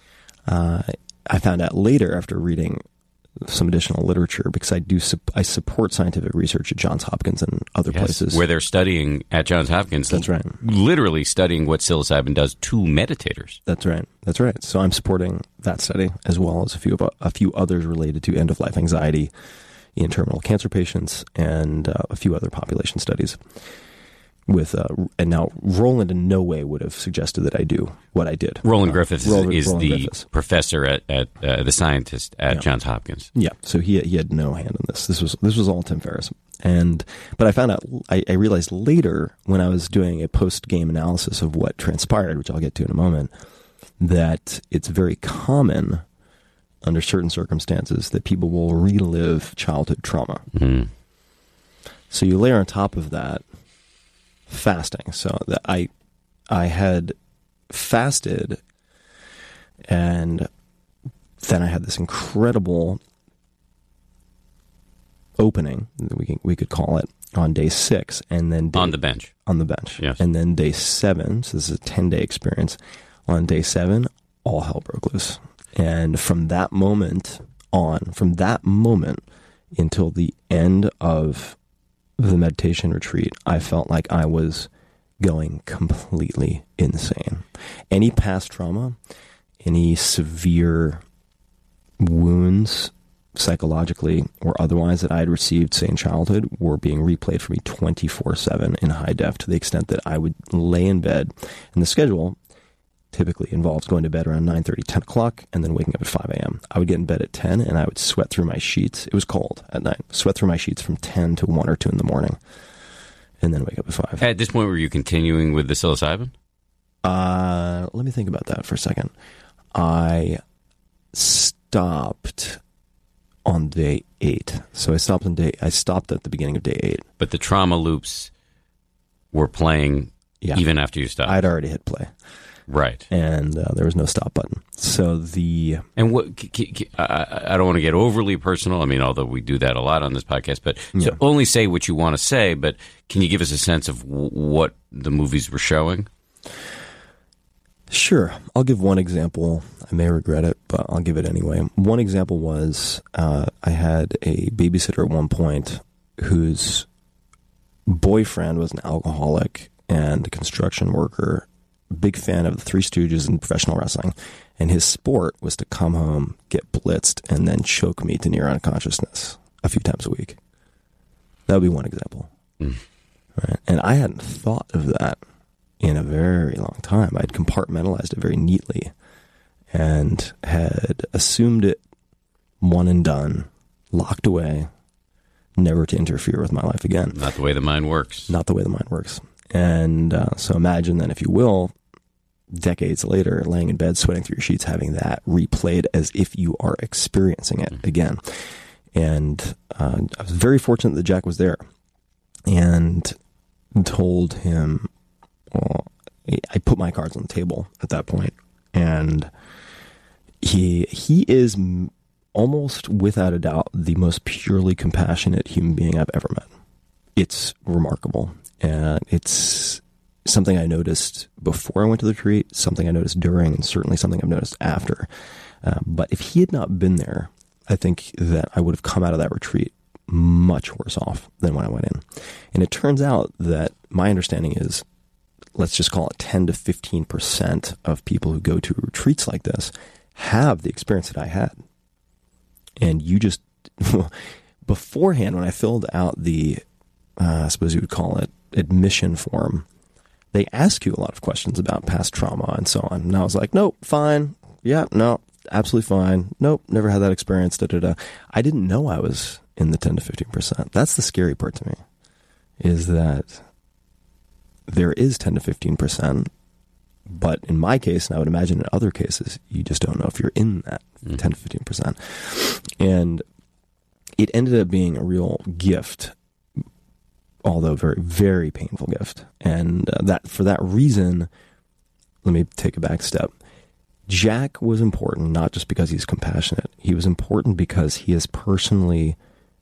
I found out later, after reading some additional literature, because I support scientific research at Johns Hopkins and other places where they're studying at Johns Hopkins. That's right. Literally studying what psilocybin does to meditators. That's right. So I'm supporting that study, as well as a few others related to end of life anxiety in terminal cancer patients, and a few other population studies. And now Roland in no way would have suggested that I do what I did. Roland Griffiths is the professor at the scientist at Johns Hopkins. Yeah, so he had no hand in this. This was all Tim Ferriss. But I found out, I realized later, when I was doing a post-game analysis of what transpired, which I'll get to in a moment, that it's very common under certain circumstances that people will relive childhood trauma. Mm-hmm. So you layer on top of that fasting. So that I had fasted, and then I had this incredible opening, we could call it, on day 6, and then on the bench, yes. And then day 7. So this is a 10-day experience. On day 7, all hell broke loose, and from that moment until the end of the meditation retreat, I felt like I was going completely insane. Any past trauma, any severe wounds, psychologically or otherwise, that I had received, say, in childhood, were being replayed for me 24/7 in high def, to the extent that I would lay in bed, and the schedule typically involves going to bed around 9:30, 10 o'clock, and then waking up at 5 a.m. I would get in bed at 10, and I would sweat through my sheets. It was cold at night. Sweat through my sheets from 10 to 1 or 2 in the morning, and then wake up at 5. At this point, were you continuing with the psilocybin? Let me think about that for a second. I stopped on day 8. So I stopped at the beginning of day 8. But the trauma loops were playing even after you stopped. I'd already hit play. Right. And there was no stop button. So And what, I don't want to get overly personal, I mean, although we do that a lot on this podcast, but so only say what you want to say, but can you give us a sense of what the movies were showing? Sure. I'll give one example. I may regret it, but I'll give it anyway. One example was I had a babysitter at one point whose boyfriend was an alcoholic and a construction worker, big fan of the Three Stooges and professional wrestling, and his sport was to come home, get blitzed, and then choke me to near unconsciousness a few times a week. That would be one example. Right? And I hadn't thought of that in a very long time. I'd compartmentalized it very neatly and had assumed it one and done, locked away, never to interfere with my life again. Not the way the mind works. Not the way the mind works. And so imagine then, if you will, decades later, laying in bed, sweating through your sheets, having that replayed as if you are experiencing it again. And I was very fortunate that Jack was there, and told him, well, I put my cards on the table at that point, and he is almost without a doubt the most purely compassionate human being I've ever met. It's remarkable. And it's something I noticed before I went to the retreat, something I noticed during, and certainly something I've noticed after. But if he had not been there, I think that I would have come out of that retreat much worse off than when I went in. And it turns out that my understanding is, let's just call it 10 to 15% of people who go to retreats like this have the experience that I had. And you just, beforehand, when I filled out the, I suppose you would call it, admission form, they ask you a lot of questions about past trauma and so on. And I was like, nope, fine. Yeah, no, absolutely fine. Nope, never had that experience. I didn't know I was in the 10 to 15%. That's the scary part to me, is that there is 10 to 15%, but in my case, and I would imagine in other cases, you just don't know if you're in that 10 to 15%. And it ended up being a real gift, although very, very painful gift. And that for that reason, let me take a back step. Jack was important not just because he's compassionate. He was important because he has personally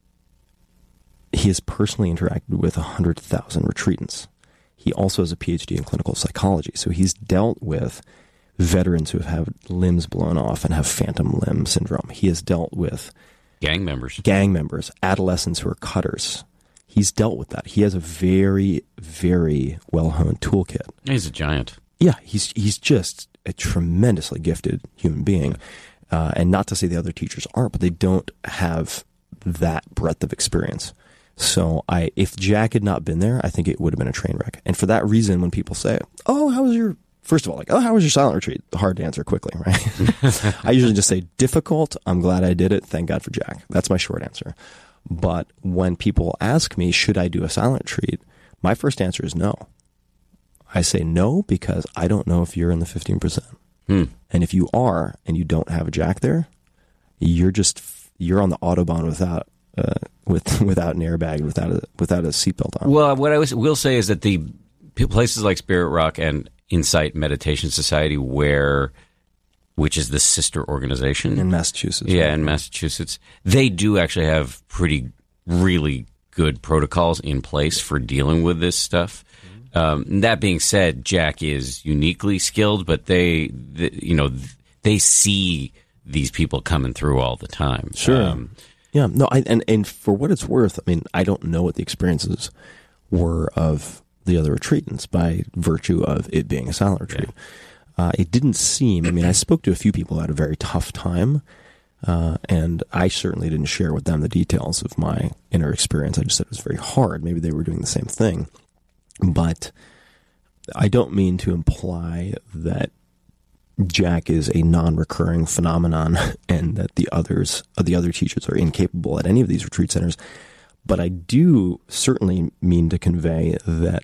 interacted with 100,000 retreatants. He also has a PhD in clinical psychology, so he's dealt with veterans who have had limbs blown off and have phantom limb syndrome. He has dealt with gang members, adolescents who are cutters. He's dealt with that. He has a very, very well-honed toolkit. He's a giant. Yeah, he's just a tremendously gifted human being. And not to say the other teachers aren't, but they don't have that breadth of experience. So if Jack had not been there, I think it would have been a train wreck. And for that reason, when people say, oh, how was your silent retreat? Hard to answer quickly, right? I usually just say difficult. I'm glad I did it. Thank God for Jack. That's my short answer. But when people ask me, should I do a silent retreat? My first answer is no. I say no because I don't know if you're in the 15%. And if you are and you don't have a Jack there, you're on the Autobahn without an airbag, without a seatbelt on. Well, what I will say is that the places like Spirit Rock and Insight Meditation Society, which is the sister organization in Massachusetts. Yeah, in Massachusetts, they do actually have really good protocols in place for dealing with this stuff. That being said, Jack is uniquely skilled, but they see these people coming through all the time. Sure. Yeah. No. And for what it's worth, I mean, I don't know what the experiences were of the other retreatants by virtue of it being a silent retreat. Yeah. It didn't seem. I mean, I spoke to a few people who had a very tough time, and I certainly didn't share with them the details of my inner experience. I just said it was very hard. Maybe they were doing the same thing. But I don't mean to imply that Jack is a non-recurring phenomenon and that the other teachers are incapable at any of these retreat centers. But I do certainly mean to convey that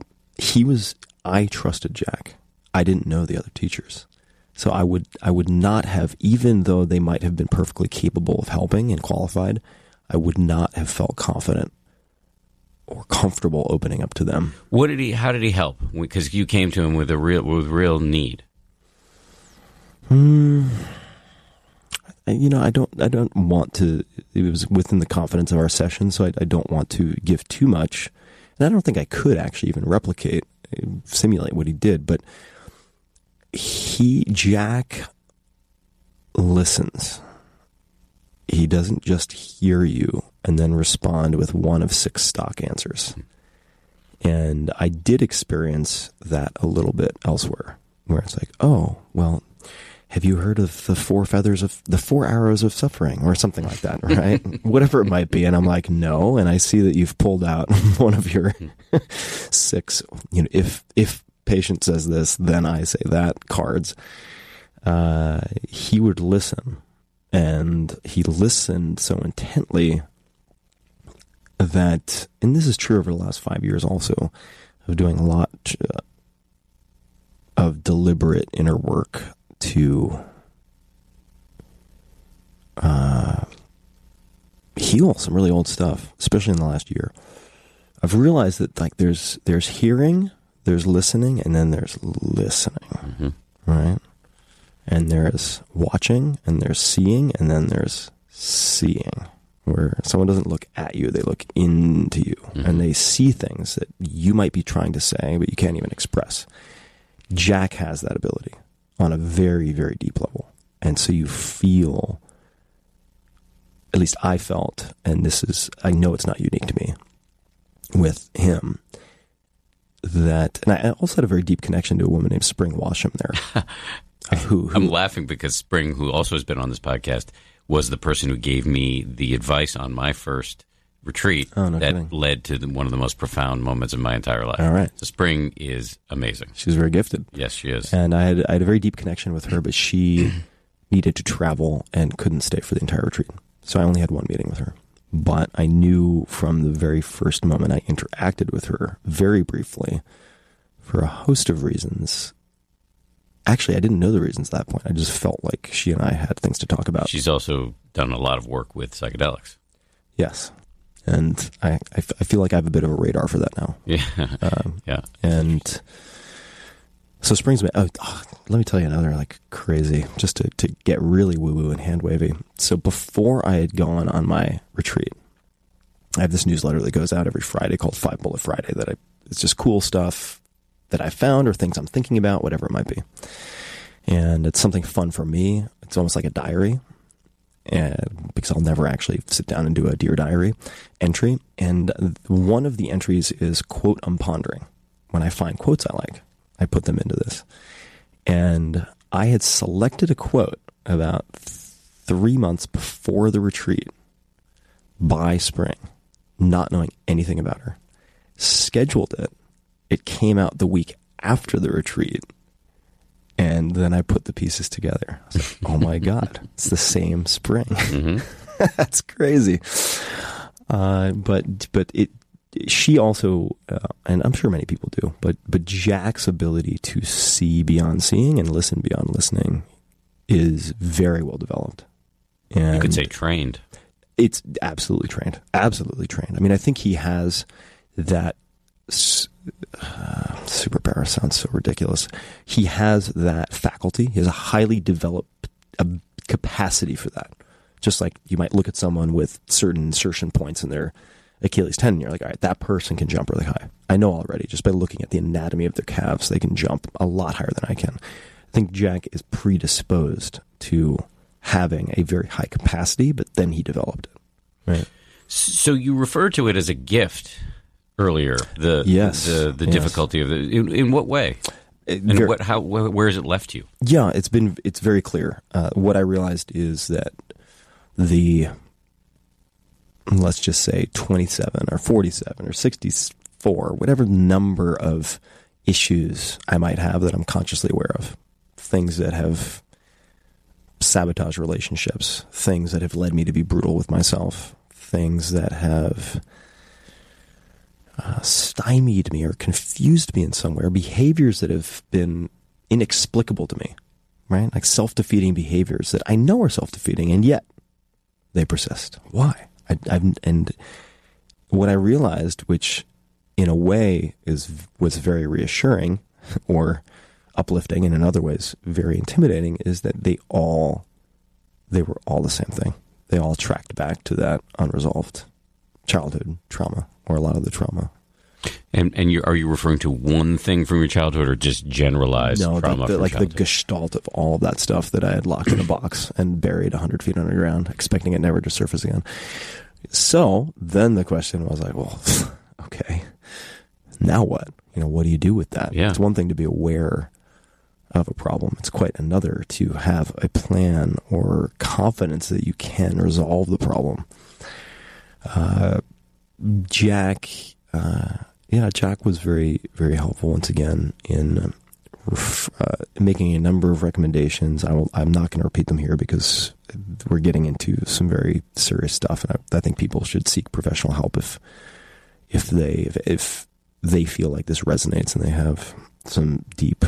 I trusted Jack. I didn't know the other teachers. So I would not have, even though they might have been perfectly capable of helping and qualified, I would not have felt confident or comfortable opening up to them. How did he help? Because you came to him with real need. I don't want to. It was within the confidence of our session, so I don't want to give too much. And I don't think I could actually even simulate what he did. But Jack listens. He doesn't just hear you and then respond with one of 6 stock answers. And I did experience that a little bit elsewhere, where it's like, oh, well, have you heard of the 4 arrows of suffering or something like that, right? Whatever it might be. And I'm like, no. And I see that you've pulled out one of your 6, if patient says this, then I say that cards. He would listen. And he listened so intently that, and this is true over the last 5 years also, of doing a lot of deliberate inner work to heal some really old stuff, especially in the last year. I've realized that there's hearing, there's listening, and then there's listening, right? And there's watching, and there's seeing, and then there's seeing, where someone doesn't look at you, they look into you, and they see things that you might be trying to say, but you can't even express. Jack has that ability on a very, very deep level. And so you feel, at least I felt, and I know it's not unique to me, with him, that, and I also had a very deep connection to a woman named Spring Washam there. I'm laughing because Spring, who also has been on this podcast, was the person who gave me the advice on my first retreat led to one of the most profound moments of my entire life. All right. So Spring is amazing. She's very gifted. Yes, she is. And I had a very deep connection with her, but she needed to travel and couldn't stay for the entire retreat. So I only had one meeting with her. But I knew from the very first moment I interacted with her, very briefly, for a host of reasons. Actually, I didn't know the reasons at that point. I just felt like she and I had things to talk about. She's also done a lot of work with psychedelics. Yes. And I feel like I have a bit of a radar for that now. Yeah. Yeah. And so Springs, let me tell you another like crazy, just to get really woo-woo and hand-wavy. So before I had gone on my retreat, I have this newsletter that goes out every Friday called 5 Bullet Friday it's just cool stuff that I found or things I'm thinking about, whatever it might be. And it's something fun for me. It's almost like a diary. And because I'll never actually sit down and do a Dear Diary entry. And one of the entries is quote I'm pondering. When I find quotes I like, I put them into this. And I had selected a quote about 3 months before the retreat by Spring, not knowing anything about her. Scheduled it. It came out the week after the retreat. And then I put the pieces together. I was like, oh my God, it's the same Spring. Mm-hmm. That's crazy. She also, and I'm sure many people do, but Jack's ability to see beyond seeing and listen beyond listening is very well developed. And you could say trained. It's absolutely trained. Absolutely trained. I mean, I think he has that superpower sounds so ridiculous. He has that faculty. He has a highly developed capacity for that. Just like you might look at someone with certain insertion points in their Achilles tendon, you're like, all right, that person can jump really high. I know already, just by looking at the anatomy of their calves, they can jump a lot higher than I can. I think Jack is predisposed to having a very high capacity, but then he developed it. Right. So you referred to it as a gift earlier. The difficulty of it. In what way? Where has it left you? Yeah, it's very clear. What I realized is that let's just say 27 or 47 or 64, whatever number of issues I might have that I'm consciously aware of, things that have sabotaged relationships, things that have led me to be brutal with myself, things that have stymied me or confused me in some way, or behaviors that have been inexplicable to me, right? Like self-defeating behaviors that I know are self-defeating, and yet they persist. Why? And what I realized, which in a way was very reassuring or uplifting, and in other ways very intimidating, is that they were all the same thing. They all tracked back to that unresolved childhood trauma, or a lot of the trauma. And are you referring to one thing from your childhood, or just generalized trauma? No, like the gestalt of all of that stuff that I had locked in a box and buried 100 feet underground, expecting it never to surface again. So then the question was like, well, okay, now what? What do you do with that? Yeah. It's one thing to be aware of a problem. It's quite another to have a plan or confidence that you can resolve the problem. Jack was very, very helpful once again in making a number of recommendations. I'm not going to repeat them here because we're getting into some very serious stuff, and I think people should seek professional help if they feel like this resonates and they have some deep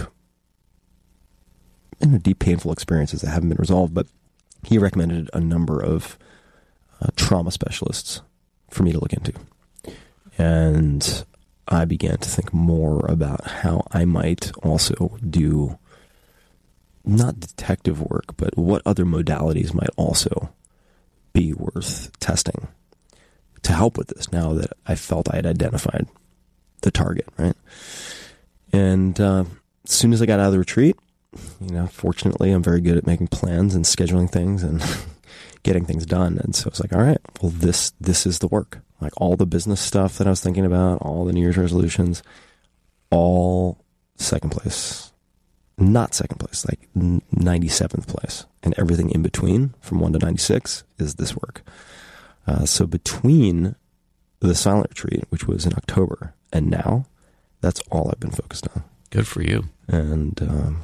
painful experiences that haven't been resolved. But he recommended a number of trauma specialists for me to look into. And I began to think more about how I might also do not detective work, but what other modalities might also be worth testing to help with this, now that I felt I had identified the target, right? And as soon as I got out of the retreat, fortunately, I'm very good at making plans and scheduling things and getting things done. And so it's like, all right, well, this is the work. Like all the business stuff that I was thinking about, all the New Year's resolutions, all second place. Not second place, like 97th place. And everything in between, from 1 to 96, is this work. So between the silent retreat, which was in October, and now, that's all I've been focused on. Good for you. And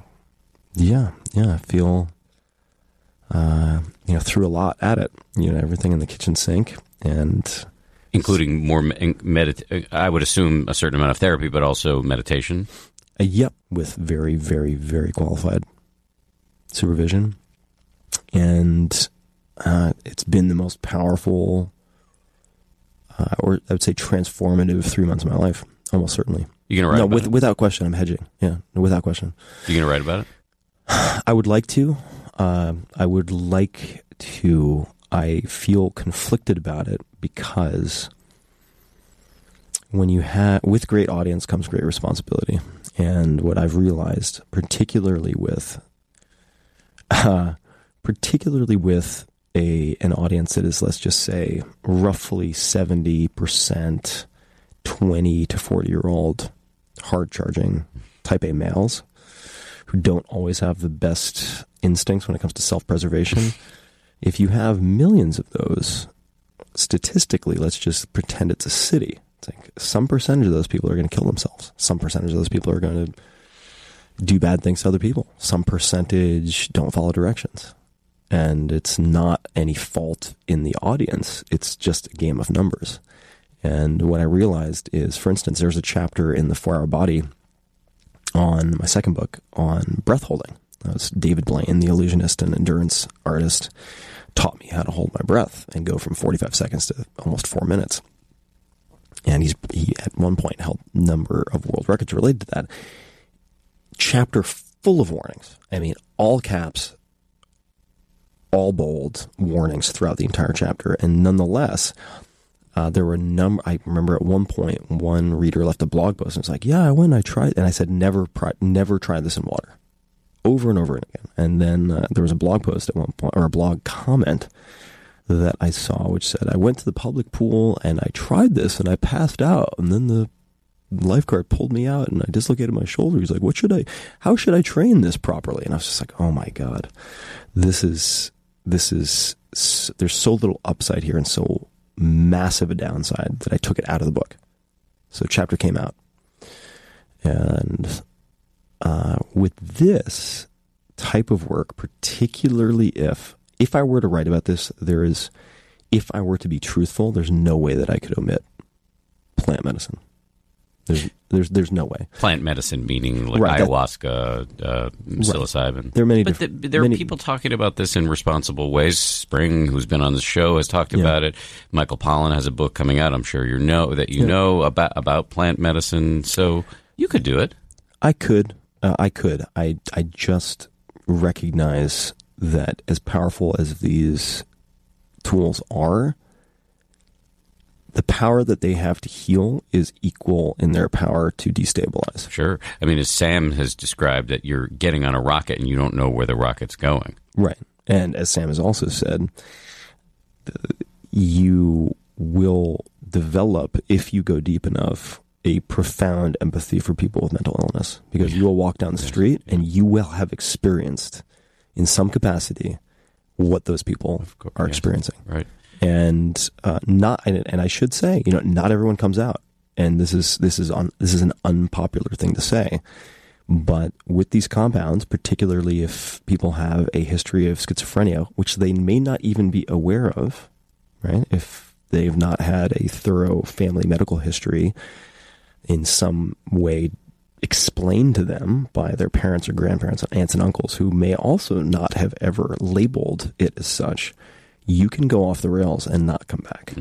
I feel threw a lot at it. Everything in the kitchen sink, and including more I would assume a certain amount of therapy, but also meditation. Yep, with very, very, very qualified supervision, and it's been the most powerful or I would say transformative 3 months of my life, almost certainly. You going to write about it? Without question, I'm hedging. Yeah, without question. You going to write about it? I would like to. I feel conflicted about it because with great audience comes great responsibility. And what I've realized, particularly with an audience that is, let's just say, roughly 70% 20 to 40-year-old hard-charging type A males who don't always have the best instincts when it comes to self-preservation. If you have millions of those, statistically, let's just pretend it's a city. It's like some percentage of those people are going to kill themselves. Some percentage of those people are going to do bad things to other people. Some percentage don't follow directions. And it's not any fault in the audience. It's just a game of numbers. And what I realized is, for instance, there's a chapter in the 4-Hour Body on my second book on breath holding. That was David Blaine, the illusionist and endurance artist, taught me how to hold my breath and go from 45 seconds to almost 4 minutes. And he at one point held a number of world records related to that. Chapter full of warnings. I mean, all caps, all bold warnings throughout the entire chapter. And nonetheless, there were I remember at one point, one reader left a blog post and was like, yeah, I went, I tried. And I said, never try this in water. Over and over again. And then there was a blog post at one point, or a blog comment that I saw, which said, I went to the public pool and I tried this and I passed out. And then the lifeguard pulled me out and I dislocated my shoulder. He's like, how should I train this properly? And I was just like, oh my God, there's so little upside here and so massive a downside that I took it out of the book. So chapter came out. And with this type of work, particularly if I were to write about this, if I were to be truthful, there's no way that I could omit plant There's no way. Plant medicine meaning like right, ayahuasca, psilocybin. Right. There are many, there are people talking about this in responsible ways. Spring, who's been on the show, has talked about it. Michael Pollan has a book coming out. I'm sure you know about plant medicine. So you could do it. I could. I just recognize that as powerful as these tools are, the power that they have to heal is equal in their power to destabilize. Sure. I mean, as Sam has described, that you're getting on a rocket and you don't know where the rocket's going. Right. And as Sam has also said, you will develop, if you go deep enough, a profound empathy for people with mental illness. Because you will walk down the street and you will have experienced, in some capacity, what those people are experiencing. Right. And I should say, not everyone comes out, and this is an unpopular thing to say, but with these compounds, particularly if people have a history of schizophrenia, which they may not even be aware of, right? If they've not had a thorough family medical history in some way explained to them by their parents or grandparents, aunts and uncles, who may also not have ever labeled it as such, you can go off the rails and not come back.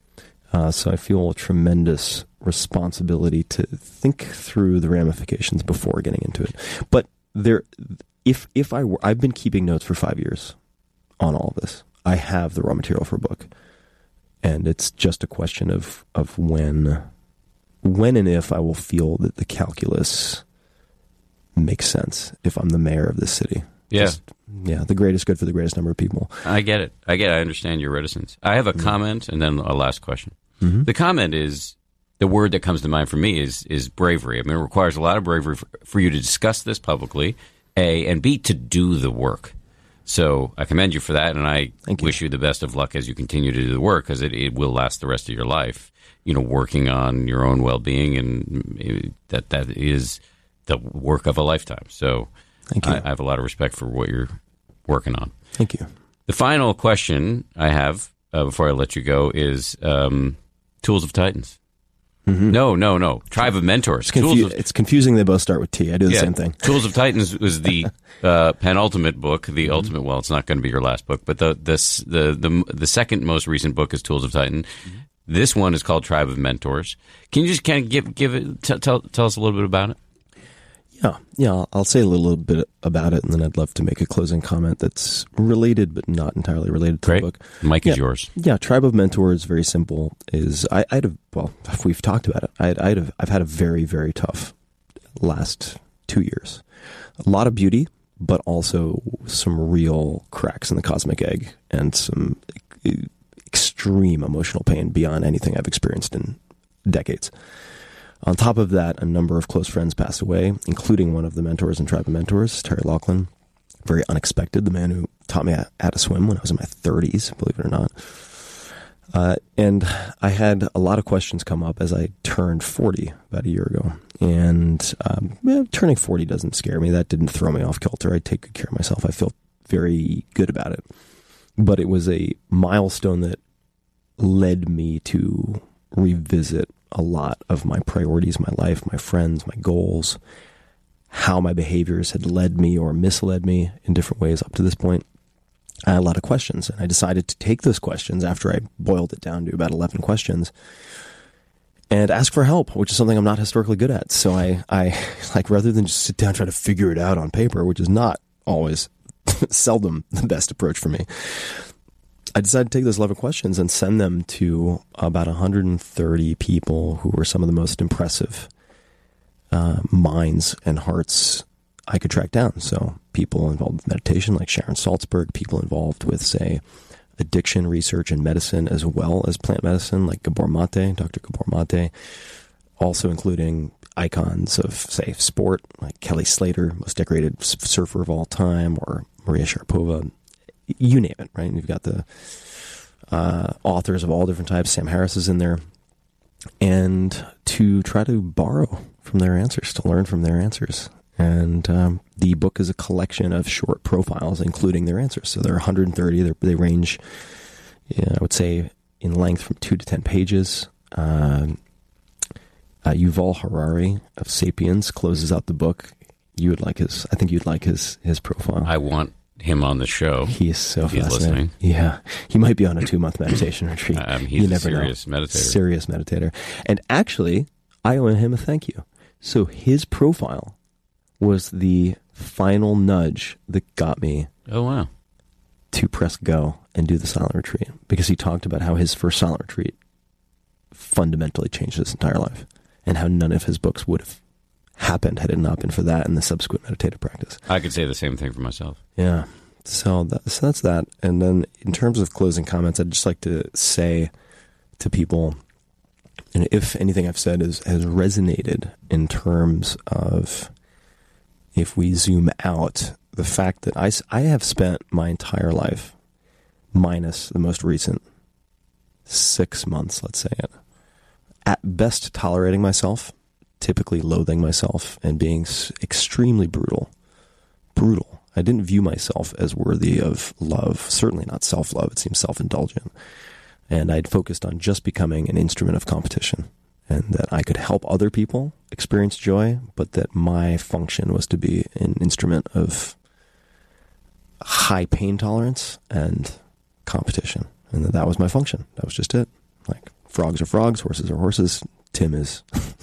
So I feel a tremendous responsibility to think through the ramifications before getting into it. But I've been keeping notes for 5 years on all of this. I have the raw material for a book, and it's just a question of when and if I will feel that the calculus makes sense. If I'm the mayor of this city. Yeah. The greatest good for the greatest number of people. I get it. I understand your reticence. I have a comment and then a last question. Mm-hmm. The comment is, the word that comes to mind for me is bravery. I mean, it requires a lot of bravery for you to discuss this publicly, A, and B, to do the work. So I commend you for that, and I wish you the best of luck as you continue to do the work, because it will last the rest of your life, working on your own well-being, and that is the work of a lifetime. So thank you. I have a lot of respect for what you're working on. Thank you. The final question I have before I let you go is Tools of Titans. Mm-hmm. No. Tribe of Mentors. It's confusing. They both start with T. I do the same thing. Tools of Titans was the penultimate book. The ultimate. Well, it's not going to be your last book, but the second most recent book is Tools of Titan. Mm-hmm. This one is called Tribe of Mentors. Can you just kind of tell us a little bit about it? Yeah. I'll say a little bit about it, and then I'd love to make a closing comment that's related but not entirely related to the book. Mike is yours. Yeah, Tribe of Mentors, very simple. We've talked about it. I've had a very, very tough last 2 years. A lot of beauty, but also some real cracks in the cosmic egg and some extreme emotional pain beyond anything I've experienced in decades. On top of that, a number of close friends passed away, including one of the mentors in Tribe of Mentors, Terry Laughlin. Very unexpected, the man who taught me how to swim when I was in my 30s, believe it or not. And I had a lot of questions come up as I turned 40 about a year ago. And turning 40 doesn't scare me. That didn't throw me off kilter. I take good care of myself. I feel very good about it. But it was a milestone that led me to revisit a lot of my priorities, my life, my friends, my goals, how my behaviors had led me or misled me in different ways up to this point. I had a lot of questions, and I decided to take those questions after I boiled it down to about 11 questions and ask for help, which is something I'm not historically good at. So I like, rather than just sit down and try to figure it out on paper, which is not always, seldom the best approach for me, I decided to take those 11 questions and send them to about 130 people who were some of the most impressive minds and hearts I could track down. So people involved with meditation like Sharon Salzberg, people involved with, say, addiction research and medicine as well as plant medicine like Gabor Mate, Dr. Gabor Mate, also including icons of, say, sport like Kelly Slater, most decorated surfer of all time, or Maria Sharapova. You name it, right? You've got the authors of all different types. Sam Harris is in there. And to try to borrow from their answers, to learn from their answers. And the book is a collection of short profiles, including their answers. So there are 130. They range, I would say, in length from 2 to 10 pages. Yuval Harari of Sapiens closes out the book. I think you'd like his profile. I want him on the show. He is so fascinating. Listening. Yeah. He might be on a 2-month meditation retreat. He's a serious meditator. Serious meditator. And actually, I owe him a thank you. So his profile was the final nudge that got me to press go and do the silent retreat, because he talked about how his first silent retreat fundamentally changed his entire life and how none of his books would have happened had it not been for that and the subsequent meditative practice. I could say the same thing for myself. Yeah. So that's that. And then in terms of closing comments, I'd just like to say to people, and if anything I've said has resonated in terms of, if we zoom out, the fact that I have spent my entire life, minus the most recent 6 months, let's say it, at best tolerating myself, typically loathing myself, and being extremely brutal. I didn't view myself as worthy of love, certainly not self-love. It seems self-indulgent. And I'd focused on just becoming an instrument of competition, and that I could help other people experience joy, but that my function was to be an instrument of high pain tolerance and competition. And that was my function. That was just it. Like, frogs are frogs, horses are horses. Tim is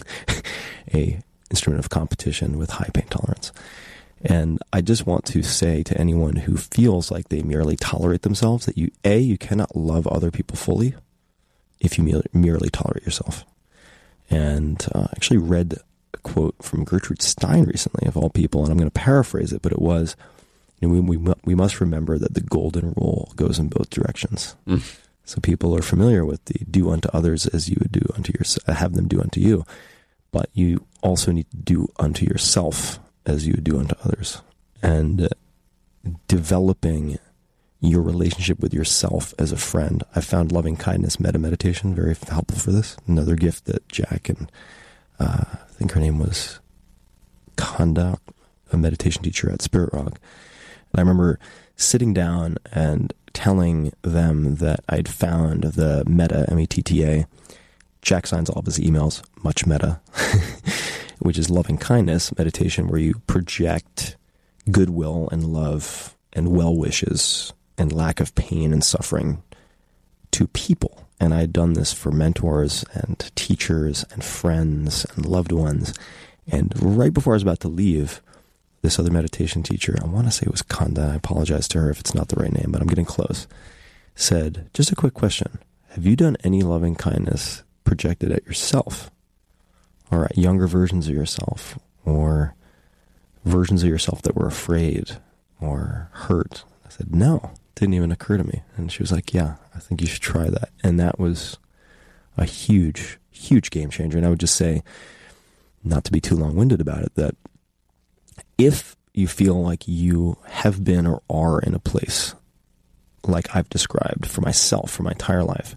a instrument of competition with high pain tolerance. And I just want to say to anyone who feels like they merely tolerate themselves that you cannot love other people fully if you merely tolerate yourself. And I actually read a quote from Gertrude Stein recently, of all people, and I'm going to paraphrase it, but it was, we must remember that the golden rule goes in both directions. So people are familiar with the do unto others as you would do unto yourself, have them do unto you. But you also need to do unto yourself as you would do unto others. And developing your relationship with yourself as a friend. I found loving kindness meditation very helpful for this. Another gift that Jack and I think her name was Kanda, a meditation teacher at Spirit Rock. And I remember sitting down and telling them that I'd found the Metta, M-E-T-T-A. Jack signs all of his emails, much meta, which is loving kindness meditation, where you project goodwill and love and well wishes and lack of pain and suffering to people. And I had done this for mentors and teachers and friends and loved ones. And right before I was about to leave, this other meditation teacher, I want to say it was Kanda, I apologize to her if it's not the right name, but I'm getting close, said, just a quick question. Have you done any loving kindness projected at yourself or at younger versions of yourself or versions of yourself that were afraid or hurt? I said, no, didn't even occur to me. And she was like, yeah, I think you should try that. And that was a huge, huge game changer. And I would just say, not to be too long-winded about it, that if you feel like you have been or are in a place like I've described for myself for my entire life,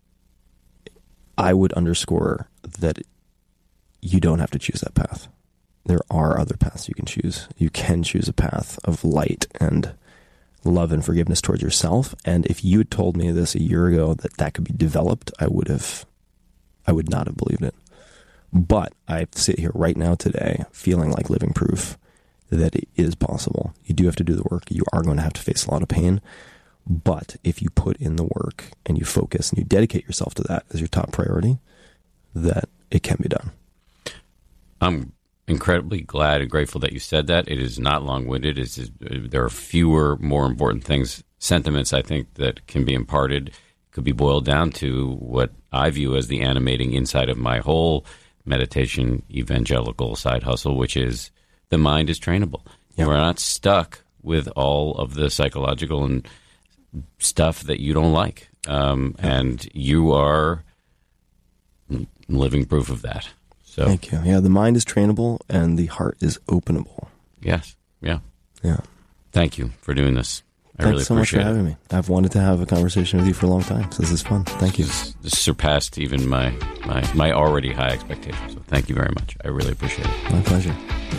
I would underscore that you don't have to choose that path. There are other paths you can choose. You can choose a path of light and love and forgiveness towards yourself. And if you had told me this a year ago that that could be developed, I would not have believed it. But I sit here right now today feeling like living proof that it is possible. You do have to do the work. You are going to have to face a lot of pain. But if you put in the work and you focus and you dedicate yourself to that as your top priority, that it can be done. I'm incredibly glad and grateful that you said that. It is not long-winded. There are fewer, more important things, sentiments, I think, that can be imparted. Could be boiled down to what I view as the animating inside of my whole meditation evangelical side hustle, which is the mind is trainable. Yep. We're not stuck with all of the psychological and stuff that you don't like. And you are living proof of that. So thank you. Yeah, the mind is trainable and the heart is openable. Yes. Yeah. Yeah. Thank you for doing this. Thanks so much for having me. I've wanted to have a conversation with you for a long time, so this is fun. Thank you. This surpassed even my already high expectations. So thank you very much. I really appreciate it. My pleasure.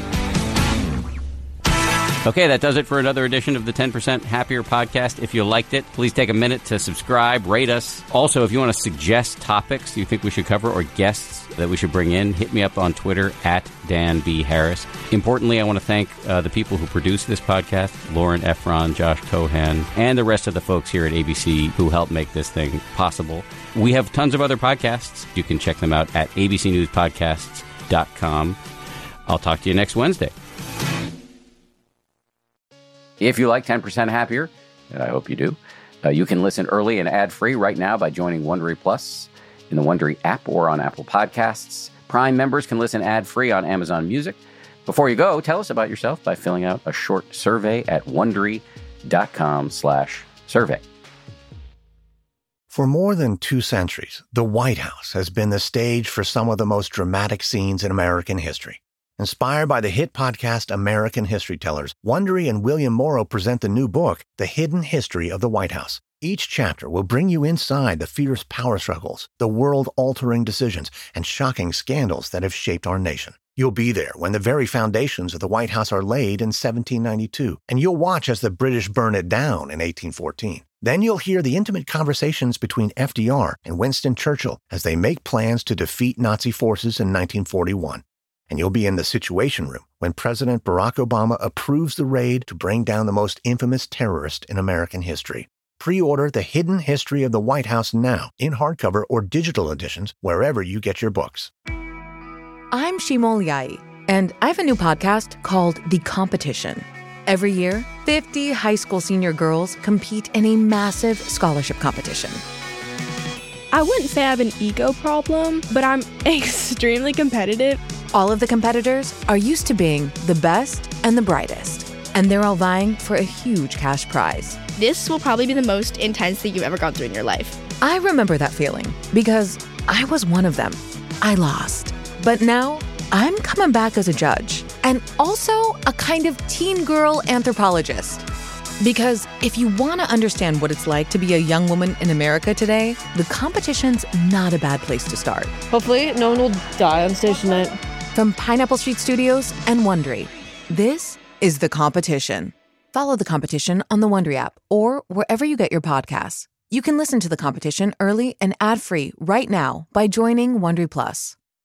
Okay, that does it for another edition of the 10% Happier podcast. If you liked it, please take a minute to subscribe, rate us. Also, if you want to suggest topics you think we should cover or guests that we should bring in, hit me up on Twitter at Dan B. Harris. Importantly, I want to thank the people who produce this podcast, Lauren Efron, Josh Cohan, and the rest of the folks here at ABC who help make this thing possible. We have tons of other podcasts. You can check them out at abcnewspodcasts.com. I'll talk to you next Wednesday. If you like 10% Happier, and I hope you do, you can listen early and ad-free right now by joining Wondery Plus in the Wondery app or on Apple Podcasts. Prime members can listen ad-free on Amazon Music. Before you go, tell us about yourself by filling out a short survey at Wondery.com/survey. For more than 2 centuries, the White House has been the stage for some of the most dramatic scenes in American history. Inspired by the hit podcast American History Tellers, Wondery and William Morrow present the new book, The Hidden History of the White House. Each chapter will bring you inside the fierce power struggles, the world-altering decisions, and shocking scandals that have shaped our nation. You'll be there when the very foundations of the White House are laid in 1792, and you'll watch as the British burn it down in 1814. Then you'll hear the intimate conversations between FDR and Winston Churchill as they make plans to defeat Nazi forces in 1941. And you'll be in the Situation Room when President Barack Obama approves the raid to bring down the most infamous terrorist in American history. Pre-order The Hidden History of the White House now in hardcover or digital editions wherever you get your books. I'm Shimol Yai, and I have a new podcast called The Competition. Every year, 50 high school senior girls compete in a massive scholarship competition. I wouldn't say I have an ego problem, but I'm extremely competitive. All of the competitors are used to being the best and the brightest, and they're all vying for a huge cash prize. This will probably be the most intense thing you've ever gone through in your life. I remember that feeling because I was one of them. I lost. But now I'm coming back as a judge and also a kind of teen girl anthropologist. Because if you want to understand what it's like to be a young woman in America today, the competition's not a bad place to start. Hopefully, no one will die on stage tonight. From Pineapple Street Studios and Wondery, this is The Competition. Follow The Competition on the Wondery app or wherever you get your podcasts. You can listen to The Competition early and ad-free right now by joining Wondery Plus.